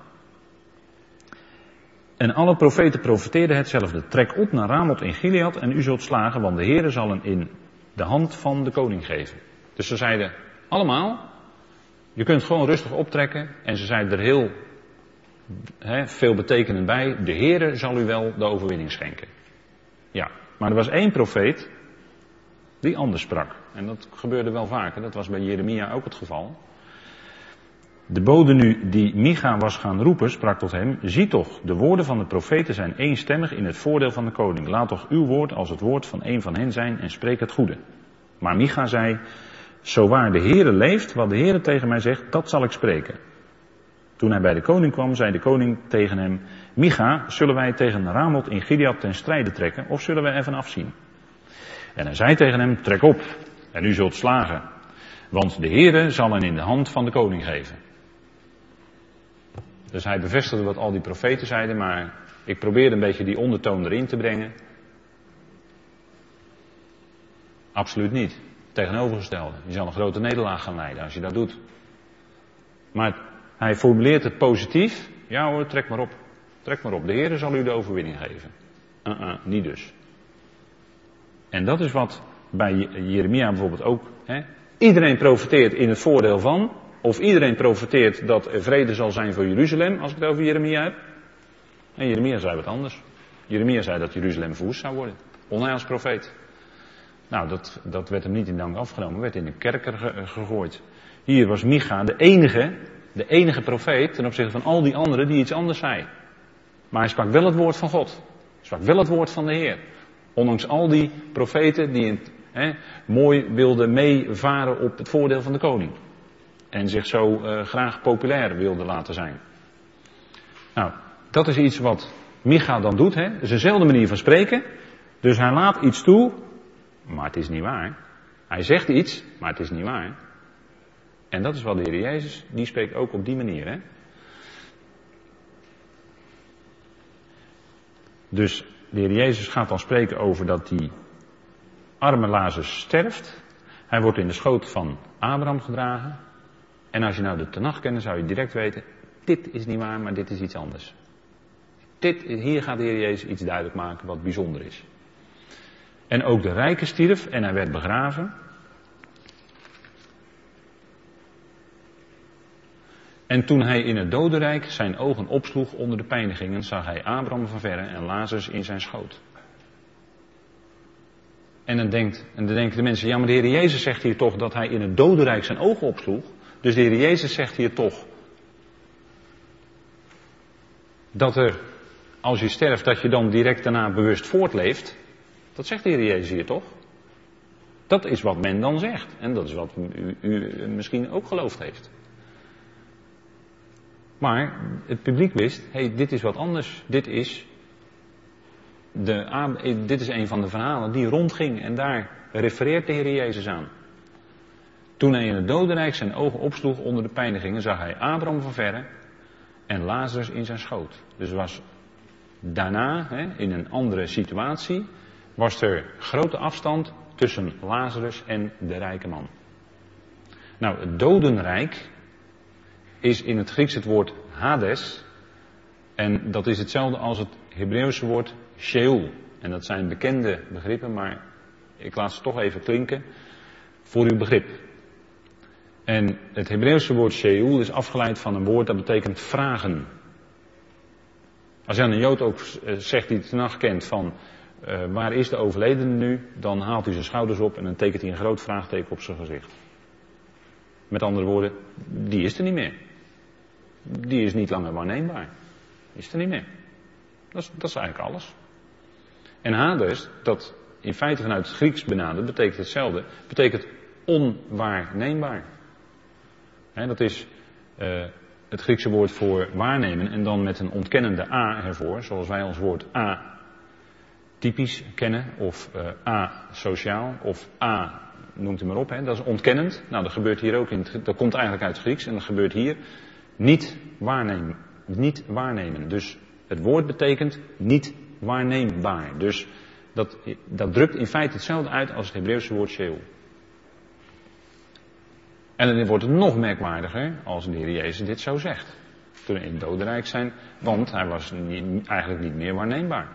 En alle profeten profeteerden hetzelfde. Trek op naar Ramoth in Gilead en u zult slagen, want de Heere zal hem in de hand van de koning geven. Dus ze zeiden allemaal, je kunt gewoon rustig optrekken. En ze zeiden er heel he, veel betekenend bij, de Heere zal u wel de overwinning schenken. Ja, maar er was één profeet die anders sprak. En dat gebeurde wel vaker, dat was bij Jeremia ook het geval. De bode nu die Micha was gaan roepen, sprak tot hem, zie toch, de woorden van de profeten zijn eenstemmig in het voordeel van de koning. Laat toch uw woord als het woord van een van hen zijn en spreek het goede. Maar Micha zei, zo waar de Heere leeft, wat de Heere tegen mij zegt, dat zal ik spreken. Toen hij bij de koning kwam, zei de koning tegen hem, Micha, zullen wij tegen Ramoth in Gilead ten strijde trekken, of zullen wij even afzien? En hij zei tegen hem, trek op, en u zult slagen, want de Heere zal hen in de hand van de koning geven. Dus hij bevestigde wat al die profeten zeiden, maar ik probeerde een beetje die ondertoon erin te brengen. Absoluut niet. Tegenovergestelde. Je zal een grote nederlaag gaan lijden als je dat doet. Maar hij formuleert het positief. Ja hoor, trek maar op. Trek maar op. De Heere zal u de overwinning geven. Uh-uh, niet dus. En dat is wat bij Jeremia bijvoorbeeld ook. Hè? Iedereen profiteert in het voordeel van. Of iedereen profiteert dat er vrede zal zijn voor Jeruzalem, als ik het over Jeremia heb. En Jeremia zei wat anders. Jeremia zei dat Jeruzalem verwoest zou worden. Onheilsprofeet. Nou, dat, dat werd hem niet in dank afgenomen, werd in een kerker ge, gegooid. Hier was Micha de enige, de enige profeet ten opzichte van al die anderen die iets anders zei. Maar hij sprak wel het woord van God. Hij sprak wel het woord van de Heer. Ondanks al die profeten die he, mooi wilden meevaren op het voordeel van de koning. En zich zo uh, graag populair wilde laten zijn. Nou, dat is iets wat Micha dan doet. Hè? Dat is dezelfde manier van spreken. Dus hij laat iets toe, maar het is niet waar. Hij zegt iets, maar het is niet waar. En dat is wat de Heer Jezus, die spreekt ook op die manier. Hè? Dus de Heer Jezus gaat dan spreken over dat die arme Lazarus sterft. Hij wordt in de schoot van Abraham gedragen. En als je nou de Tenach kent, zou je direct weten, dit is niet waar, maar dit is iets anders. Dit, hier gaat de Heer Jezus iets duidelijk maken wat bijzonder is. En ook de rijke stierf en hij werd begraven. En toen hij in het dodenrijk zijn ogen opsloeg onder de pijnigingen, zag hij Abraham van verre en Lazarus in zijn schoot. En dan, denkt, en dan denken de mensen, ja maar de Heer Jezus zegt hier toch dat hij in het dodenrijk zijn ogen opsloeg. Dus de Heer Jezus zegt hier toch dat er, als je sterft, dat je dan direct daarna bewust voortleeft. Dat zegt de Heer Jezus hier toch? Dat is wat men dan zegt. En dat is wat u, u misschien ook geloofd heeft. Maar het publiek wist, hé, hey, dit is wat anders. Dit is, de, dit is een van de verhalen die rondging. En daar refereert de Heer Jezus aan. Toen hij in het dodenrijk zijn ogen opsloeg onder de pijnigingen, zag hij Abraham van verre en Lazarus in zijn schoot. Dus was daarna, hè, in een andere situatie, was er grote afstand tussen Lazarus en de rijke man. Nou, het dodenrijk is in het Grieks het woord Hades. En dat is hetzelfde als het Hebreeuwse woord Sheol. En dat zijn bekende begrippen, maar ik laat ze toch even klinken voor uw begrip. En het Hebreeuwse woord Sheol is afgeleid van een woord dat betekent vragen. Als je aan een Jood ook zegt die het nacht kent van uh, waar is de overledene nu, dan haalt hij zijn schouders op en dan tekent hij een groot vraagteken op zijn gezicht. Met andere woorden, die is er niet meer. Die is niet langer waarneembaar. Die is er niet meer. Dat is, dat is eigenlijk alles. En Hades, dat in feite vanuit het Grieks benaderd, betekent hetzelfde. Betekent onwaarneembaar. He, dat is uh, het Griekse woord voor waarnemen en dan met een ontkennende A ervoor, zoals wij ons woord atypisch kennen, of uh, asociaal, of a, noemt u maar op, he, dat is ontkennend. Nou, dat gebeurt hier ook, in het, dat komt eigenlijk uit het Grieks en dat gebeurt hier. Niet waarnemen, niet waarnemen. Dus het woord betekent niet waarneembaar. Dus dat, dat drukt in feite hetzelfde uit als het Hebreeuwse woord Sheol. En dan wordt het nog merkwaardiger als de Heer Jezus dit zo zegt. Toen in het dodenrijk zijn, want hij was niet, eigenlijk niet meer waarneembaar.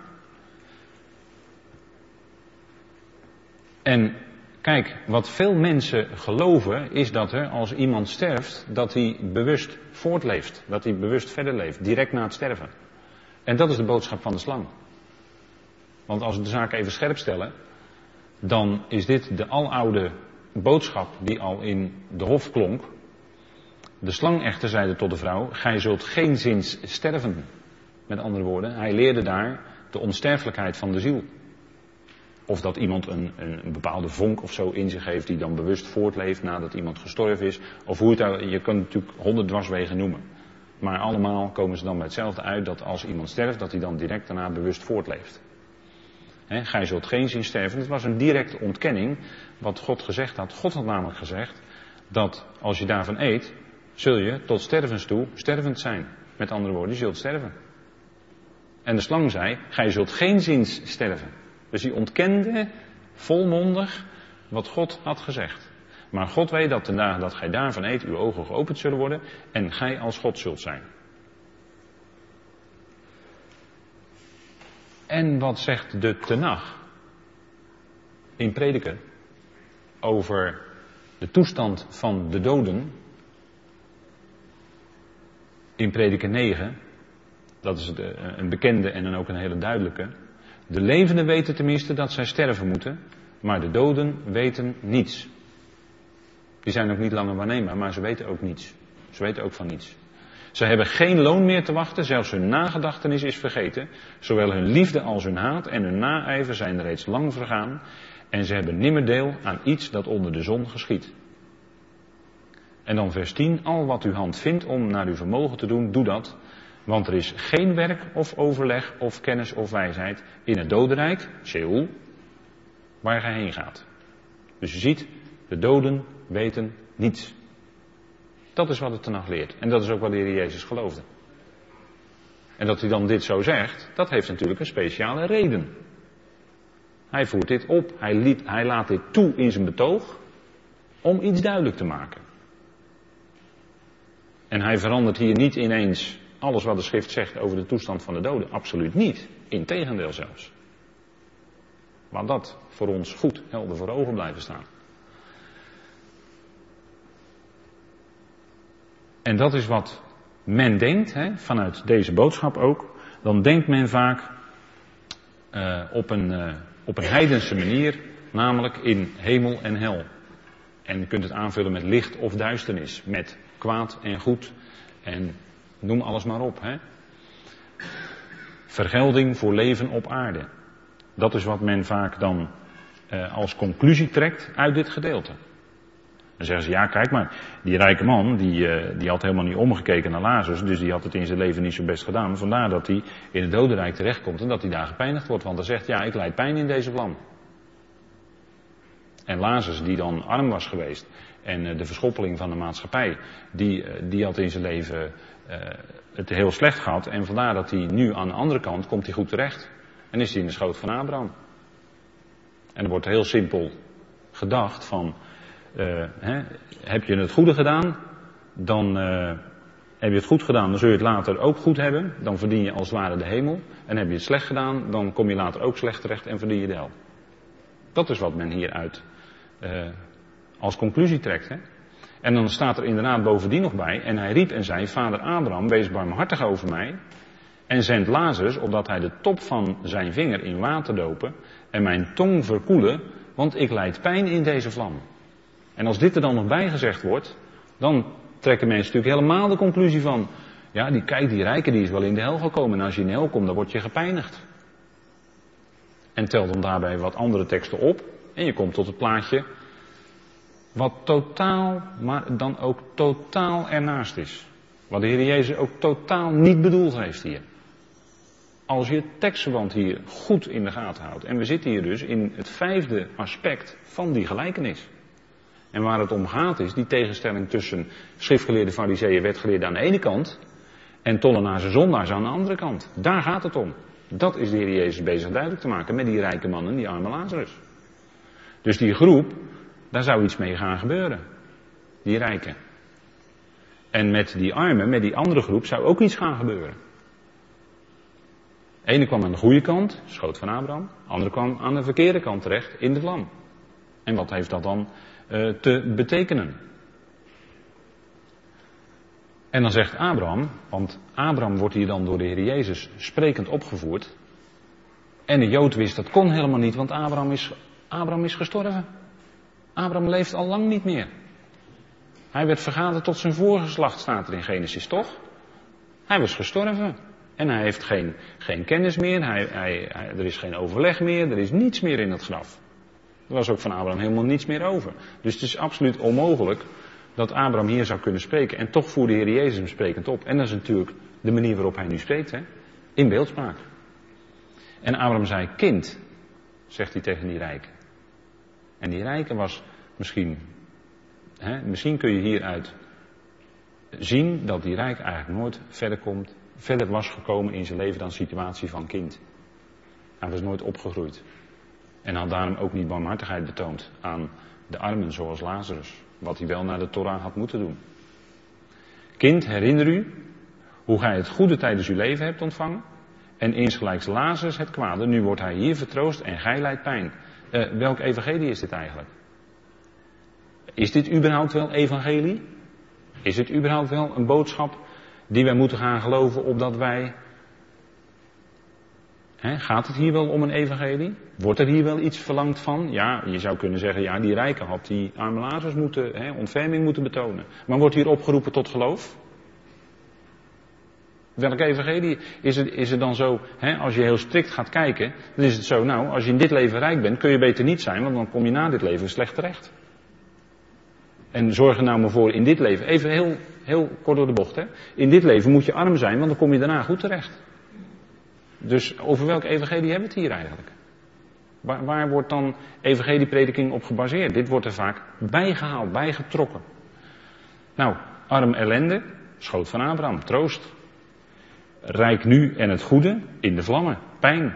En kijk, wat veel mensen geloven is dat er als iemand sterft, dat hij bewust voortleeft. Dat hij bewust verder leeft, direct na het sterven. En dat is de boodschap van de slang. Want als we de zaak even scherp stellen, dan is dit de aloude boodschap die al in de hof klonk. De slang echter zeide tot de vrouw, gij zult geenszins sterven. Met andere woorden, hij leerde daar de onsterfelijkheid van de ziel. Of dat iemand een, een, een bepaalde vonk of zo in zich heeft die dan bewust voortleeft nadat iemand gestorven is. Of hoe het, je kunt natuurlijk honderd dwarswegen noemen. Maar allemaal komen ze dan bij hetzelfde uit dat als iemand sterft, dat hij dan direct daarna bewust voortleeft. He, gij zult geenszins sterven. Het was een directe ontkenning wat God gezegd had. God had namelijk gezegd dat als je daarvan eet, zul je tot stervens toe stervend zijn. Met andere woorden, je zult sterven. En de slang zei, gij zult geenszins sterven. Dus hij ontkende volmondig wat God had gezegd. Maar God weet dat de dagen dat gij daarvan eet, uw ogen geopend zullen worden en gij als God zult zijn. En wat zegt de Tenach in Prediker over de toestand van de doden? In Prediker negen, dat is de, een bekende en dan ook een hele duidelijke. De levenden weten tenminste dat zij sterven moeten, maar de doden weten niets. Die zijn ook niet langer waarneembaar, maar ze weten ook niets. Ze weten ook van niets. Ze hebben geen loon meer te wachten, zelfs hun nagedachtenis is vergeten. Zowel hun liefde als hun haat en hun naijver zijn reeds lang vergaan. En ze hebben nimmer deel aan iets dat onder de zon geschiedt. En dan vers tien, al wat uw hand vindt om naar uw vermogen te doen, doe dat. Want er is geen werk of overleg of kennis of wijsheid in het dodenrijk, Sheol, waar gij heen gaat. Dus je ziet, de doden weten niets. Dat is wat het Tenach leert. En dat is ook wat de Heer Jezus geloofde. En dat hij dan dit zo zegt, dat heeft natuurlijk een speciale reden. Hij voert dit op, hij, liet, hij laat dit toe in zijn betoog om iets duidelijk te maken. En hij verandert hier niet ineens alles wat de schrift zegt over de toestand van de doden. Absoluut niet. Integendeel zelfs. Maar dat voor ons goed helder voor ogen blijven staan. En dat is wat men denkt, hè, vanuit deze boodschap ook. Dan denkt men vaak uh, op, een, uh, op een heidense manier, namelijk in hemel en hel. En je kunt het aanvullen met licht of duisternis, met kwaad en goed. En noem alles maar op. Hè. Vergelding voor leven op aarde. Dat is wat men vaak dan uh, als conclusie trekt uit dit gedeelte. Dan zeggen ze, ja kijk maar, die rijke man, die, uh, die had helemaal niet omgekeken naar Lazarus, dus die had het in zijn leven niet zo best gedaan. Vandaar dat hij in het dodenrijk terechtkomt en dat hij daar gepijnigd wordt. Want hij zegt, ja ik lijd pijn in deze vlam. En Lazarus, die dan arm was geweest en uh, de verschoppeling van de maatschappij, die, uh, die had in zijn leven uh, het heel slecht gehad. En vandaar dat hij nu aan de andere kant, komt hij goed terecht. En is hij in de schoot van Abraham. En er wordt heel simpel gedacht van, uh, hè, heb je het goede gedaan, dan uh, heb je het goed gedaan, dan zul je het later ook goed hebben. Dan verdien je als het ware de hemel. En heb je het slecht gedaan, dan kom je later ook slecht terecht en verdien je de hel. Dat is wat men hieruit uh, als conclusie trekt. Hè? En dan staat er inderdaad bovendien nog bij, en hij riep en zei, vader Abraham, wees barmhartig over mij. En zend Lazarus, opdat hij de top van zijn vinger in water dopen en mijn tong verkoelen, want ik lijd pijn in deze vlam. En als dit er dan nog bij gezegd wordt, dan trekken mensen natuurlijk helemaal de conclusie van, ja, die, kijk, die rijke die is wel in de hel gekomen en als je in de hel komt, dan word je gepijnigd. En tel dan daarbij wat andere teksten op en je komt tot het plaatje wat totaal, maar dan ook totaal ernaast is. Wat de Heer Jezus ook totaal niet bedoeld heeft hier. Als je het tekstverband hier goed in de gaten houdt. En we zitten hier dus in het vijfde aspect van die gelijkenis. En waar het om gaat is die tegenstelling tussen schriftgeleerde fariseeën, wetgeleerden aan de ene kant en tollenaars en zondaars aan de andere kant. Daar gaat het om. Dat is de Heer Jezus bezig duidelijk te maken met die rijke man en die arme Lazarus. Dus die groep, daar zou iets mee gaan gebeuren. Die rijken. En met die armen, met die andere groep, zou ook iets gaan gebeuren. De ene kwam aan de goede kant, schoot van Abraham. De andere kwam aan de verkeerde kant terecht, in de vlam. En wat heeft dat dan uh, te betekenen? En dan zegt Abraham, want Abraham wordt hier dan door de Heer Jezus sprekend opgevoerd. En de Jood wist dat kon helemaal niet, want Abraham is, Abraham is gestorven. Abraham leeft al lang niet meer. Hij werd vergaderd tot zijn voorgeslacht, staat er in Genesis, toch? Hij was gestorven. En hij heeft geen, geen kennis meer, hij, hij, hij, er is geen overleg meer, er is niets meer in het graf. Er was ook van Abraham helemaal niets meer over. Dus het is absoluut onmogelijk dat Abraham hier zou kunnen spreken. En toch voerde de Heer Jezus hem sprekend op. En dat is natuurlijk de manier waarop hij nu spreekt, hè? In beeldspraak. En Abraham zei, kind, zegt hij tegen die rijke. En die rijke was misschien, hè, misschien kun je hieruit zien dat die rijke eigenlijk nooit verder komt, verder was gekomen in zijn leven dan de situatie van kind. Hij was nooit opgegroeid. En had daarom ook niet barmhartigheid betoond aan de armen zoals Lazarus. Wat hij wel naar de Torah had moeten doen. Kind, herinner u hoe gij het goede tijdens uw leven hebt ontvangen. En insgelijks Lazarus het kwade. Nu wordt hij hier vertroost en gij lijdt pijn. Uh, welk evangelie is dit eigenlijk? Is dit überhaupt wel evangelie? Is het überhaupt wel een boodschap die wij moeten gaan geloven opdat wij... He, gaat het hier wel om een evangelie? Wordt er hier wel iets verlangd van? Ja, je zou kunnen zeggen, ja, die rijke had die arme Lazarus moeten, he, ontferming moeten betonen. Maar wordt hier opgeroepen tot geloof? Welke evangelie is het, is het dan zo, he, als je heel strikt gaat kijken, dan is het zo, nou, als je in dit leven rijk bent, kun je beter niet zijn, want dan kom je na dit leven slecht terecht. En zorg er nou maar voor in dit leven, even heel, heel kort door de bocht, hè. In dit leven moet je arm zijn, want dan kom je daarna goed terecht. Dus over welke evangelie hebben we het hier eigenlijk? Waar, waar wordt dan evangelieprediking op gebaseerd? Dit wordt er vaak bijgehaald, bijgetrokken. Nou, arm ellende, schoot van Abraham, troost. rijk nu en het goede in de vlammen, pijn.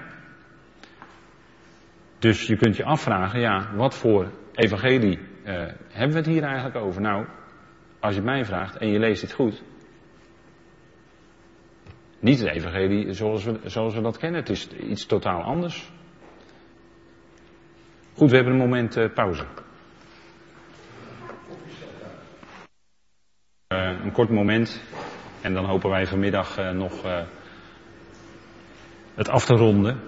Dus je kunt je afvragen, ja, wat voor evangelie uh, hebben we het hier eigenlijk over? Nou, als je het mij vraagt en je leest het goed, niet het evangelie zoals we, zoals we dat kennen, het is iets totaal anders. Goed, we hebben een moment uh, pauze. Uh, een kort moment en dan hopen wij vanmiddag uh, nog uh, het af te ronden.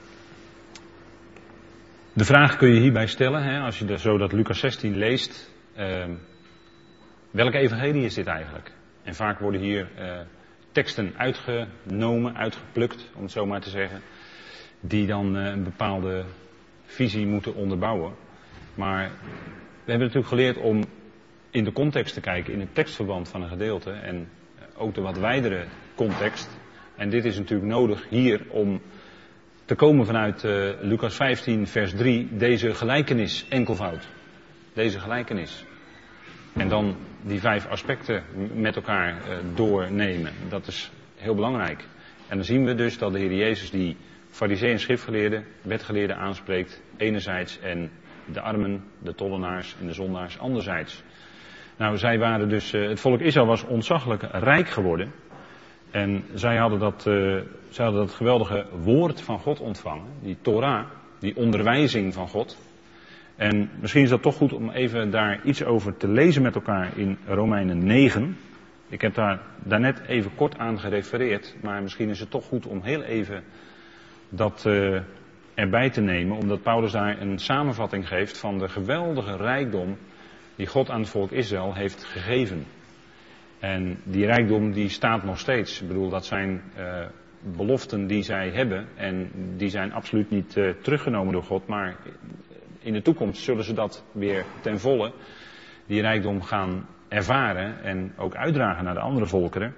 De vraag kun je hierbij stellen, hè, als je de, zo dat Lucas zestien leest, uh, welke evangelie is dit eigenlijk? En vaak worden hier uh, teksten uitgenomen, uitgeplukt, om het zo maar te zeggen, die dan uh, een bepaalde visie moeten onderbouwen. Maar we hebben natuurlijk geleerd om in de context te kijken, in het tekstverband van een gedeelte en ook de wat wijdere context. En dit is natuurlijk nodig hier om te komen vanuit uh, Lucas vijftien vers drie, deze gelijkenis enkelvoud. Deze gelijkenis. En dan die vijf aspecten met elkaar uh, doornemen. Dat is heel belangrijk. En dan zien we dus dat de Heer Jezus die Farizeeën, schriftgeleerden, wetgeleerden aanspreekt enerzijds en de armen, de tollenaars en de zondaars anderzijds. Nou, zij waren dus, uh, het volk Israël was ontzaglijk rijk geworden. En zij hadden, dat, uh, zij hadden dat geweldige woord van God ontvangen, die Torah, die onderwijzing van God. En misschien is dat toch goed om even daar iets over te lezen met elkaar in Romeinen negen. Ik heb daar daarnet even kort aan gerefereerd, maar misschien is het toch goed om heel even dat uh, erbij te nemen, omdat Paulus daar een samenvatting geeft van de geweldige rijkdom die God aan het volk Israël heeft gegeven. En die rijkdom die staat nog steeds. Ik bedoel, dat zijn uh, beloften die zij hebben en die zijn absoluut niet uh, teruggenomen door God, maar in de toekomst zullen ze dat weer ten volle, die rijkdom gaan ervaren en ook uitdragen naar de andere volkeren.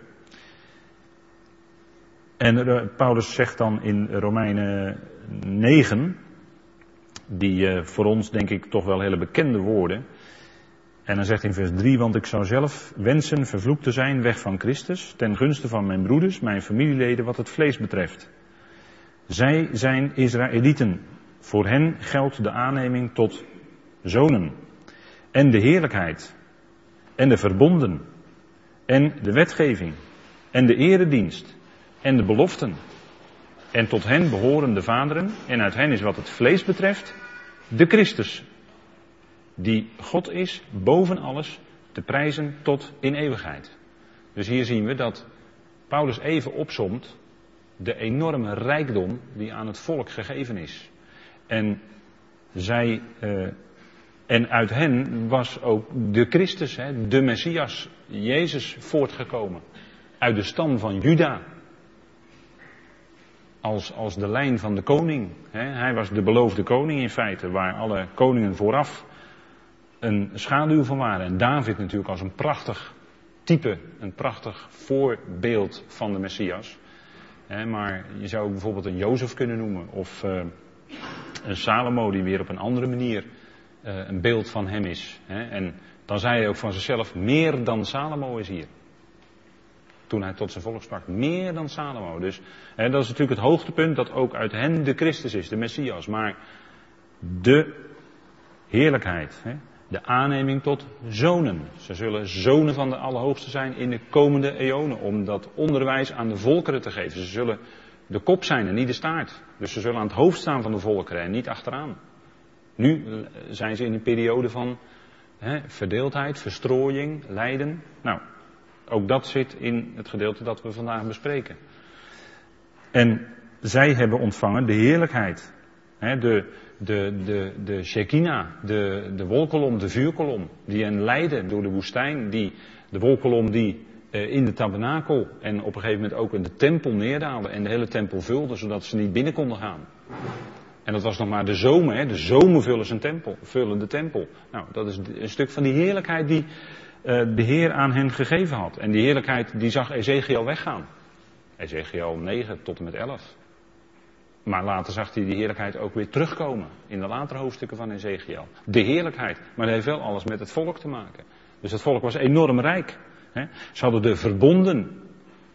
En uh, Paulus zegt dan in Romeinen negen, die uh, voor ons denk ik toch wel hele bekende woorden. En dan zegt in vers drie, want ik zou zelf wensen vervloekt te zijn weg van Christus, ten gunste van mijn broeders, mijn familieleden, wat het vlees betreft. Zij zijn Israëlieten. Voor hen geldt de aanneming tot zonen. En de heerlijkheid. En de verbonden. En de wetgeving. En de eredienst. En de beloften. En tot hen behoren de vaderen. En uit hen is wat het vlees betreft de Christus. Die God is boven alles te prijzen tot in eeuwigheid. Dus hier zien we dat Paulus even opsomt de enorme rijkdom die aan het volk gegeven is. En zij, uh, en uit hen was ook de Christus, hè, de Messias, Jezus voortgekomen. Uit de stam van Juda. Als, als de lijn van de koning. Hè. Hij was de beloofde koning in feite, waar alle koningen vooraf een schaduw van waren. En David natuurlijk als een prachtig type, een prachtig voorbeeld van de Messias. Hè, maar je zou ook bijvoorbeeld een Jozef kunnen noemen, of uh, een Salomo die weer op een andere manier uh, een beeld van hem is. Hè. En dan zei hij ook van zichzelf, meer dan Salomo is hier. Toen hij tot zijn volk sprak, meer dan Salomo. Dus hè, dat is natuurlijk het hoogtepunt, dat ook uit hen de Christus is, de Messias. Maar de heerlijkheid, hè, de aanneming tot zonen. Ze zullen zonen van de Allerhoogste zijn in de komende eonen, om dat onderwijs aan de volkeren te geven. Ze zullen de kop zijn en niet de staart. Dus ze zullen aan het hoofd staan van de volkeren en niet achteraan. Nu zijn ze in een periode van hè, verdeeldheid, verstrooiing, lijden. Nou, ook dat zit in het gedeelte dat we vandaag bespreken. En zij hebben ontvangen de heerlijkheid. Hè, de, de, de, de Shekinah, de, de wolkolom, de vuurkolom, die hen leidde door de woestijn. Die, de wolkolom die uh, in de tabernakel en op een gegeven moment ook in de tempel neerdaalde en de hele tempel vulde, zodat ze niet binnen konden gaan. En dat was nog maar de zomer, hè? De zomer vullen zijn tempel, vullen de tempel. Nou, dat is een stuk van die heerlijkheid die uh, de Heer aan hen gegeven had. En die heerlijkheid die zag Ezekiel weggaan. Ezekiel negen tot en met elf. Maar later zag hij die heerlijkheid ook weer terugkomen in de latere hoofdstukken van Ezekiel. De heerlijkheid, maar dat heeft wel alles met het volk te maken. Dus het volk was enorm rijk. Hè? Ze hadden de verbonden.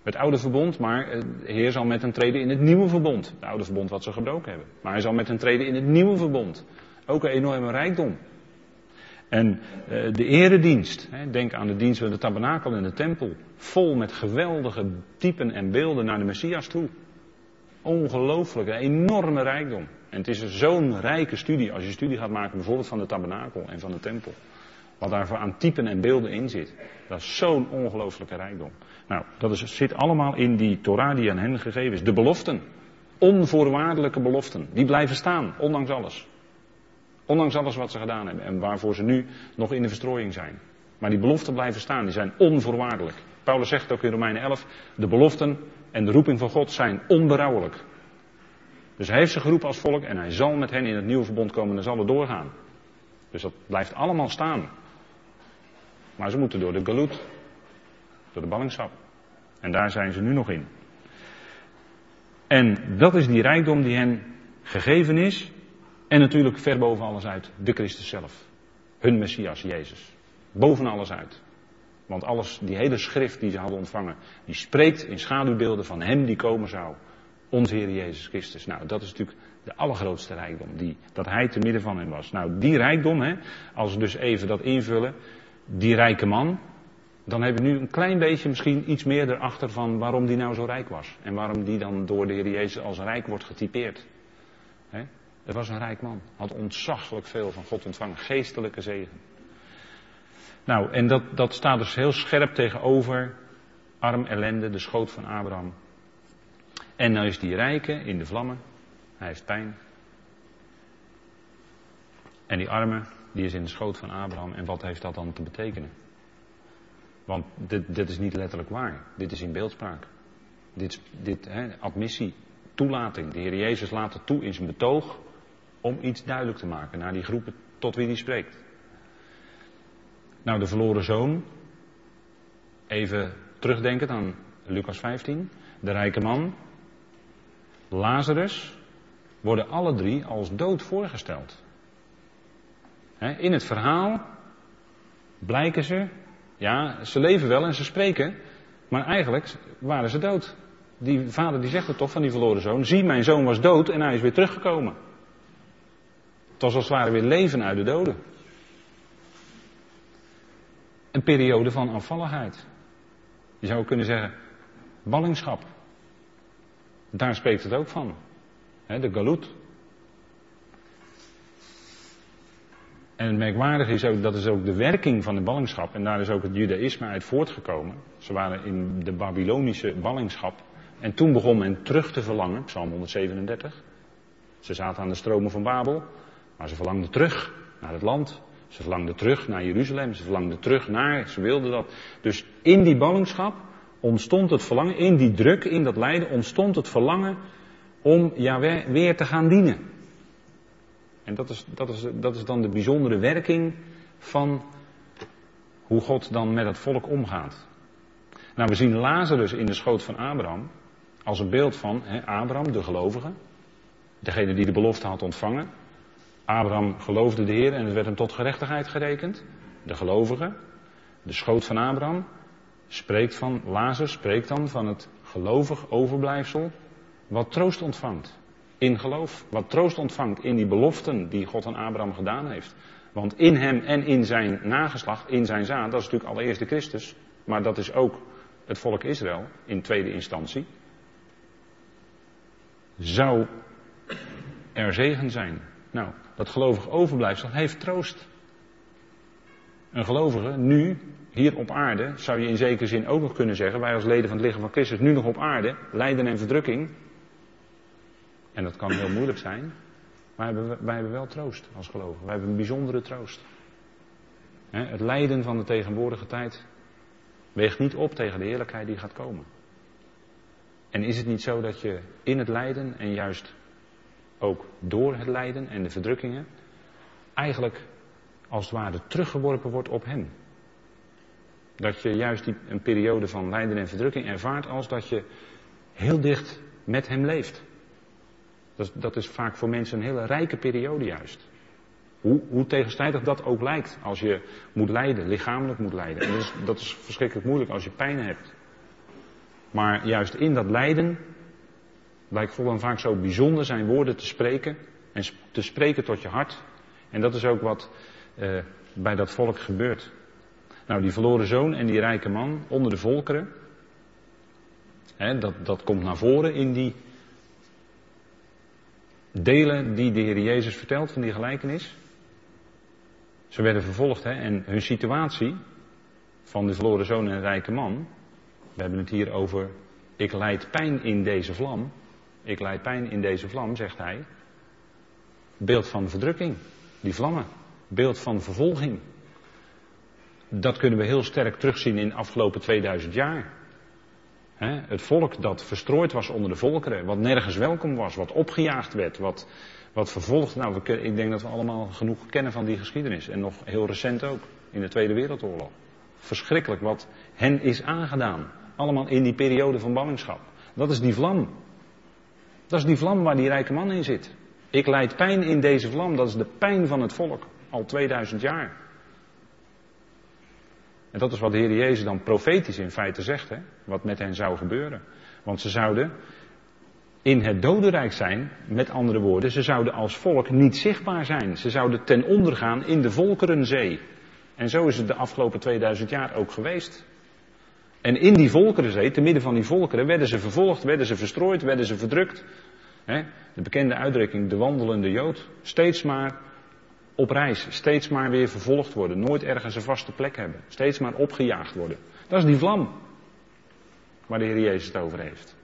Het oude verbond, maar de Heer zal met hen treden in het nieuwe verbond. Het oude verbond wat ze gebroken hebben. Maar hij zal met hen treden in het nieuwe verbond. Ook een enorme rijkdom. En uh, de eredienst, hè, denk aan de dienst van de tabernakel en de tempel. Vol met geweldige typen en beelden naar de Messias toe. Ongelooflijk, een enorme rijkdom. En het is zo'n rijke studie als je studie gaat maken bijvoorbeeld van de tabernakel en van de tempel. Wat daarvoor aan typen en beelden in zit. Dat is zo'n ongelooflijke rijkdom. Nou, dat is, zit allemaal in die Torah die aan hen gegeven is. De beloften. Onvoorwaardelijke beloften. Die blijven staan, ondanks alles. Ondanks alles wat ze gedaan hebben en waarvoor ze nu nog in de verstrooiing zijn. Maar die beloften blijven staan, die zijn onvoorwaardelijk. Paulus zegt ook in Romeinen elf, de beloften en de roeping van God zijn onberouwelijk. Dus hij heeft ze geroepen als volk en hij zal met hen in het nieuwe verbond komen en zal er doorgaan. Dus dat blijft allemaal staan. Maar ze moeten door de galut, door de ballingschap. En daar zijn ze nu nog in. En dat is die rijkdom die hen gegeven is. En natuurlijk ver boven alles uit, de Christus zelf. Hun Messias, Jezus. Boven alles uit. Want alles, die hele schrift die ze hadden ontvangen, die spreekt in schaduwbeelden van hem die komen zou. Onze Heer Jezus Christus. Nou, dat is natuurlijk de allergrootste rijkdom. Die, dat hij te midden van hen was. Nou, die rijkdom, hè, als we dus even dat invullen. Die rijke man. Dan hebben we nu een klein beetje misschien iets meer erachter van waarom die nou zo rijk was. En waarom die dan door de Heer Jezus als rijk wordt getypeerd. Hè? Het was een rijk man. Had ontzaglijk veel van God ontvangen. Geestelijke zegen. Nou, en dat, dat staat dus heel scherp tegenover arm ellende, de schoot van Abraham. En nou is die rijke in de vlammen. Hij heeft pijn. En die arme, die is in de schoot van Abraham. En wat heeft dat dan te betekenen? Want dit, dit is niet letterlijk waar. Dit is in beeldspraak. Dit, dit hè, admissie, toelating. De Heer Jezus laat het toe in zijn betoog om iets duidelijk te maken naar die groepen tot wie hij spreekt. Nou, de verloren zoon. Even terugdenkend aan Lucas vijftien. De rijke man. Lazarus. Worden alle drie als dood voorgesteld. He, in het verhaal blijken ze. Ja, ze leven wel en ze spreken. Maar eigenlijk waren ze dood. Die vader die zegt het toch van die verloren zoon. Zie, mijn zoon was dood en hij is weer teruggekomen. Het was als het ware weer leven uit de doden. Een periode van afvalligheid. Je zou kunnen zeggen, ballingschap. Daar spreekt het ook van. He, de galut. En het merkwaardige is ook, dat is ook de werking van de ballingschap. En daar is ook het judaïsme uit voortgekomen. Ze waren in de Babylonische ballingschap. En toen begon men terug te verlangen, Psalm honderdzevenendertig. Ze zaten aan de stromen van Babel. Maar ze verlangden terug naar het land. Ze verlangden terug naar Jeruzalem. Ze verlangden terug naar, ze wilden dat. Dus in die ballingschap ontstond het verlangen, in die druk, in dat lijden, ontstond het verlangen om Jahweh weer te gaan dienen. En dat is, dat is, dat is dan de bijzondere werking van hoe God dan met het volk omgaat. Nou, we zien Lazarus in de schoot van Abraham als een beeld van hè, Abraham, de gelovige. Degene die de belofte had ontvangen. Abraham geloofde de Heer en het werd hem tot gerechtigheid gerekend. De gelovige, de schoot van Abraham, spreekt van, Lazarus spreekt dan van het gelovig overblijfsel wat troost ontvangt. In geloof, wat troost ontvangt in die beloften die God aan Abraham gedaan heeft. Want in hem en in zijn nageslacht, in zijn zaad, dat is natuurlijk allereerst de Christus, maar dat is ook het volk Israël in tweede instantie, zou er zegen zijn. Nou, dat gelovig overblijfsel heeft troost. Een gelovige, nu, hier op aarde, zou je in zekere zin ook nog kunnen zeggen, wij als leden van het lichaam van Christus, nu nog op aarde, lijden en verdrukking. En dat kan heel moeilijk zijn, maar wij hebben, wij hebben wel troost als gelovigen. Wij hebben een bijzondere troost. He, het lijden van de tegenwoordige tijd weegt niet op tegen de heerlijkheid die gaat komen. En is het niet zo dat je in het lijden en juist ook door het lijden en de verdrukkingen eigenlijk als het ware teruggeworpen wordt op hem. Dat je juist die, een periode van lijden en verdrukking ervaart als dat je heel dicht met hem leeft. Dat, dat is vaak voor mensen een hele rijke periode juist. Hoe, hoe tegenstrijdig dat ook lijkt als je moet lijden, lichamelijk moet lijden. En dat is, dat is verschrikkelijk moeilijk als je pijn hebt. Maar juist in dat lijden lijkt God dan vaak zo bijzonder zijn woorden te spreken. En te spreken tot je hart. En dat is ook wat uh, bij dat volk gebeurt. Nou, die verloren zoon en die rijke man onder de volkeren. Hè, dat, dat komt naar voren in die delen die de Heer Jezus vertelt van die gelijkenis. Ze werden vervolgd, hè, en hun situatie van de verloren zoon en de rijke man. We hebben het hier over, ik lijd pijn in deze vlam. Ik lijd pijn in deze vlam, zegt hij. Beeld van verdrukking, die vlammen. Beeld van vervolging. Dat kunnen we heel sterk terugzien in de afgelopen tweeduizend jaar. He, het volk dat verstrooid was onder de volkeren, wat nergens welkom was, wat opgejaagd werd, wat, wat vervolgd. Nou, we, ik denk dat we allemaal genoeg kennen van die geschiedenis. En nog heel recent ook, in de Tweede Wereldoorlog. Verschrikkelijk wat hen is aangedaan. Allemaal in die periode van ballingschap. Dat is die vlam. Dat is die vlam waar die rijke man in zit. Ik lijd pijn in deze vlam, dat is de pijn van het volk. Al tweeduizend jaar. En dat is wat de Heer Jezus dan profetisch in feite zegt, hè, wat met hen zou gebeuren. Want ze zouden in het dodenrijk zijn, met andere woorden, ze zouden als volk niet zichtbaar zijn. Ze zouden ten onder gaan in de volkerenzee. En zo is het de afgelopen tweeduizend jaar ook geweest. En in die volkerenzee, te midden van die volkeren, werden ze vervolgd, werden ze verstrooid, werden ze verdrukt. Hè, de bekende uitdrukking, de wandelende Jood, steeds maar op reis, steeds maar weer vervolgd worden, nooit ergens een vaste plek hebben, steeds maar opgejaagd worden. Dat is die vlam waar de Heer Jezus het over heeft.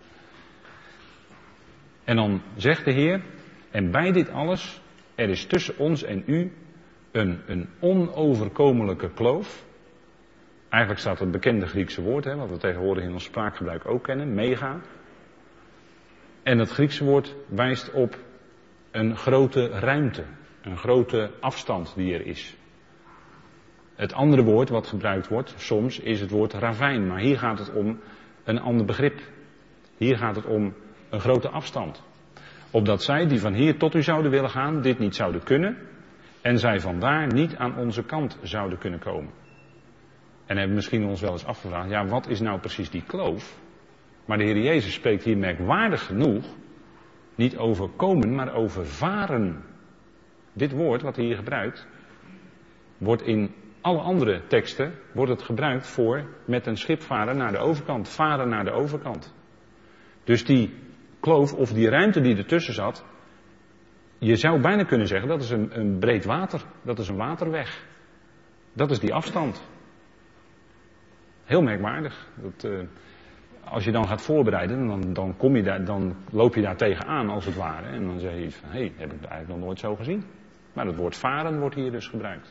En dan zegt de Heer, en bij dit alles, er is tussen ons en u een, een onoverkomelijke kloof. Eigenlijk staat het bekende Griekse woord, hè, wat we tegenwoordig in ons spraakgebruik ook kennen, mega. En het Griekse woord wijst op een grote ruimte. Een grote afstand die er is. Het andere woord wat gebruikt wordt soms is het woord ravijn. Maar hier gaat het om een ander begrip. Hier gaat het om een grote afstand. Opdat zij die van hier tot u zouden willen gaan dit niet zouden kunnen. En zij vandaar niet aan onze kant zouden kunnen komen. En hebben misschien ons wel eens afgevraagd. Ja, wat is nou precies die kloof? Maar de Heer Jezus spreekt hier merkwaardig genoeg. Niet over komen maar over varen. Dit woord wat hij hier gebruikt, wordt in alle andere teksten wordt het gebruikt voor met een schip varen naar de overkant, varen naar de overkant. Dus die kloof of die ruimte die ertussen zat, je zou bijna kunnen zeggen dat is een, een breed water, dat is een waterweg. Dat is die afstand. Heel merkwaardig. Dat, uh, als je dan gaat voorbereiden, dan, dan, kom je daar, dan loop je daar tegenaan als het ware. En dan zeg je van, hé, hey, heb ik het eigenlijk nog nooit zo gezien. Maar het woord varen wordt hier dus gebruikt.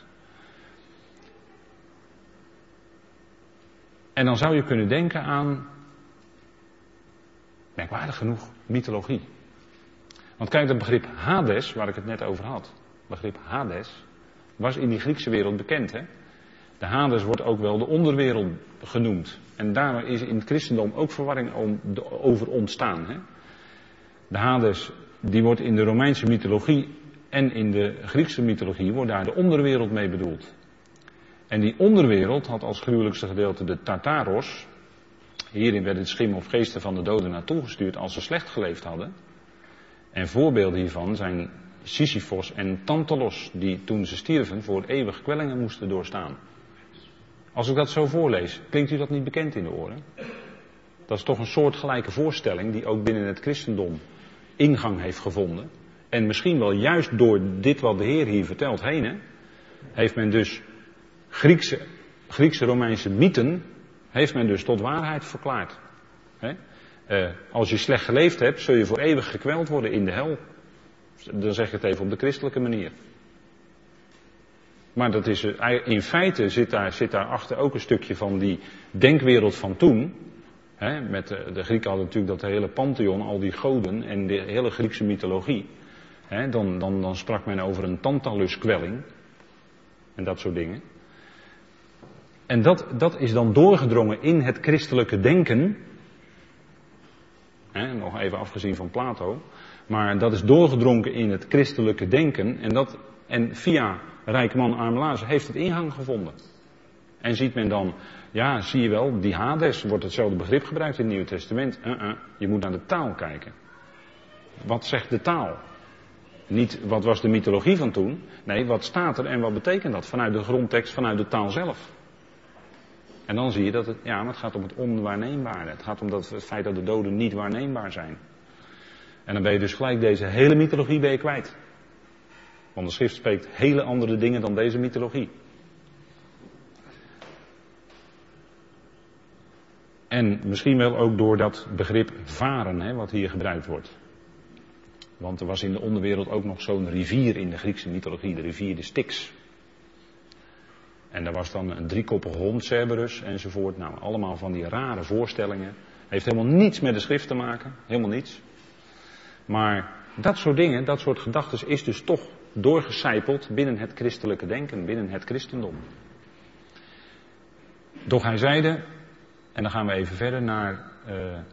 En dan zou je kunnen denken aan, merkwaardig genoeg, mythologie. Want kijk, dat begrip Hades, waar ik het net over had. Het begrip Hades was in die Griekse wereld bekend, hè. De Hades wordt ook wel de onderwereld genoemd. En daar is in het christendom ook verwarring over ontstaan, hè. De Hades, die wordt in de Romeinse mythologie en in de Griekse mythologie wordt daar de onderwereld mee bedoeld. En die onderwereld had als gruwelijkste gedeelte de Tartaros. Hierin werden de schimmen of geesten van de doden naartoe gestuurd als ze slecht geleefd hadden. En voorbeelden hiervan zijn Sisyphos en Tantalos, die toen ze stierven voor eeuwig kwellingen moesten doorstaan. Als ik dat zo voorlees, klinkt u dat niet bekend in de oren? Dat is toch een soortgelijke voorstelling die ook binnen het christendom ingang heeft gevonden. En misschien wel juist door dit wat de Heer hier vertelt heen, hè, heeft men dus Griekse, Griekse Romeinse mythen, heeft men dus tot waarheid verklaard. Hè? Uh, als je slecht geleefd hebt, zul je voor eeuwig gekweld worden in de hel. Dan zeg ik het even op de christelijke manier. Maar dat is, in feite zit daar, zit daar achter ook een stukje van die denkwereld van toen. Hè? Met de, de Grieken hadden natuurlijk dat hele pantheon, al die goden en de hele Griekse mythologie. Hè? Dan, dan, dan sprak men over een Tantalus-kwelling. En dat soort dingen. En dat, dat is dan doorgedrongen in het christelijke denken. Hè, nog even afgezien van Plato. Maar dat is doorgedrongen in het christelijke denken. En, dat, en via Rijke Man, Arme Lazer heeft het ingang gevonden. En ziet men dan, ja, zie je wel, die Hades, wordt hetzelfde begrip gebruikt in het Nieuwe Testament. Uh-uh, je moet naar de taal kijken. Wat zegt de taal? Niet wat was de mythologie van toen. Nee, wat staat er en wat betekent dat? Vanuit de grondtekst, vanuit de taal zelf. En dan zie je dat het, ja, maar het gaat om het onwaarneembare. Het gaat om dat, het feit dat de doden niet waarneembaar zijn. En dan ben je dus gelijk deze hele mythologie ben je kwijt. Want de schrift spreekt hele andere dingen dan deze mythologie. En misschien wel ook door dat begrip varen, hè, wat hier gebruikt wordt. Want er was in de onderwereld ook nog zo'n rivier in de Griekse mythologie, de rivier de Styx. En daar was dan een driekoppige hond, Cerberus, enzovoort. Nou, allemaal van die rare voorstellingen. Heeft helemaal niets met de schrift te maken, helemaal niets. Maar dat soort dingen, dat soort gedachten is dus toch doorgecijpeld binnen het christelijke denken, binnen het christendom. Doch hij zeide, en dan gaan we even verder naar uh,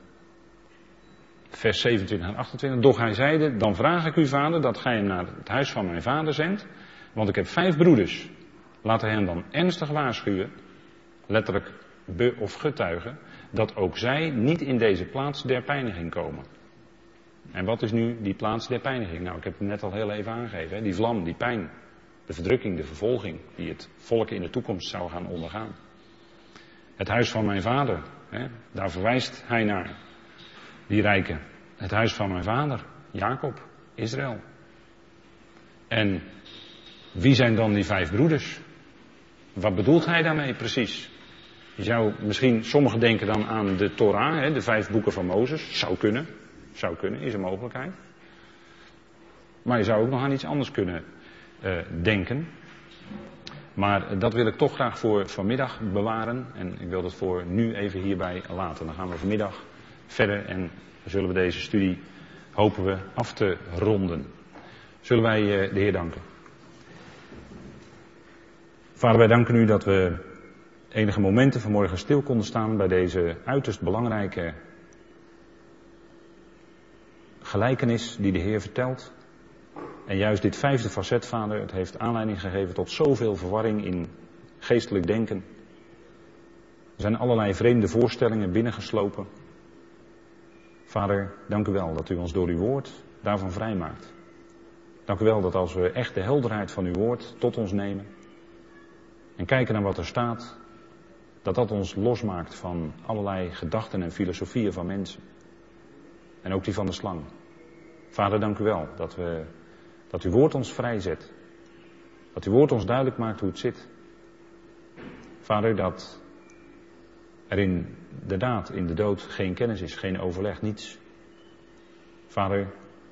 vers zevenentwintig en achtentwintig. Doch hij zeide, dan vraag ik u vader dat gij hem naar het huis van mijn vader zendt, want ik heb vijf broeders. Laat hij hen dan ernstig waarschuwen, letterlijk be- of getuigen, dat ook zij niet in deze plaats der pijniging komen. En wat is nu die plaats der pijniging? Nou, ik heb het net al heel even aangegeven. Hè? Die vlam, die pijn, de verdrukking, de vervolging die het volk in de toekomst zou gaan ondergaan. Het huis van mijn vader, hè? Daar verwijst hij naar. Die rijken. Het huis van mijn vader, Jacob, Israël. En wie zijn dan die vijf broeders? Wat bedoelt hij daarmee precies? Je zou misschien, sommigen denken dan aan de Torah, hè? De vijf boeken van Mozes. Zou kunnen. Zou kunnen, is een mogelijkheid. Maar je zou ook nog aan iets anders kunnen uh, denken. Maar dat wil ik toch graag voor vanmiddag bewaren. En ik wil dat voor nu even hierbij laten. Dan gaan we vanmiddag verder en zullen we deze studie, hopen we, af te ronden. Zullen wij uh, de Heer danken. Vader, wij danken u dat we enige momenten vanmorgen stil konden staan bij deze uiterst belangrijke gelijkenis die de Heer vertelt. En juist dit vijfde facet, Vader, het heeft aanleiding gegeven tot zoveel verwarring in geestelijk denken. Er zijn allerlei vreemde voorstellingen binnengeslopen. Vader, dank u wel dat u ons door uw woord daarvan vrijmaakt. Dank u wel dat als we echt de helderheid van uw woord tot ons nemen en kijken naar wat er staat, dat dat ons losmaakt van allerlei gedachten en filosofieën van mensen. En ook die van de slang. Vader, dank u wel dat, we, dat uw woord ons vrijzet. Dat uw woord ons duidelijk maakt hoe het zit. Vader, dat er inderdaad in de dood geen kennis is, geen overleg, niets. Vader,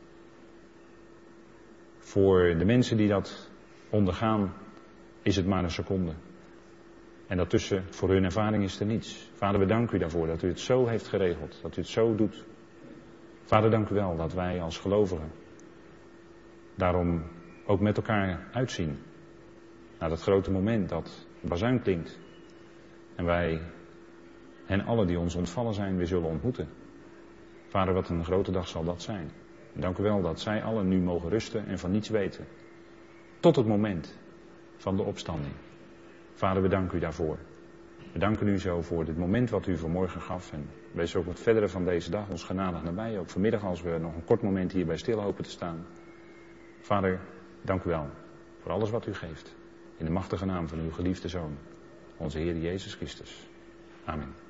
voor de mensen die dat ondergaan is het maar een seconde. En daartussen, voor hun ervaring is er niets. Vader, we danken u daarvoor dat u het zo heeft geregeld, dat u het zo doet. Vader, dank u wel dat wij als gelovigen daarom ook met elkaar uitzien naar dat grote moment dat de bazuin klinkt en wij hen allen die ons ontvallen zijn weer zullen ontmoeten. Vader, wat een grote dag zal dat zijn. Dank u wel dat zij allen nu mogen rusten en van niets weten tot het moment van de opstanding. Vader, we danken u daarvoor. We danken u zo voor dit moment wat u vanmorgen gaf. En wees ook wat verdere van deze dag ons genadig nabij. Ook vanmiddag als we nog een kort moment hierbij stil hopen te staan. Vader, dank u wel voor alles wat u geeft. In de machtige naam van uw geliefde Zoon, onze Heer Jezus Christus. Amen.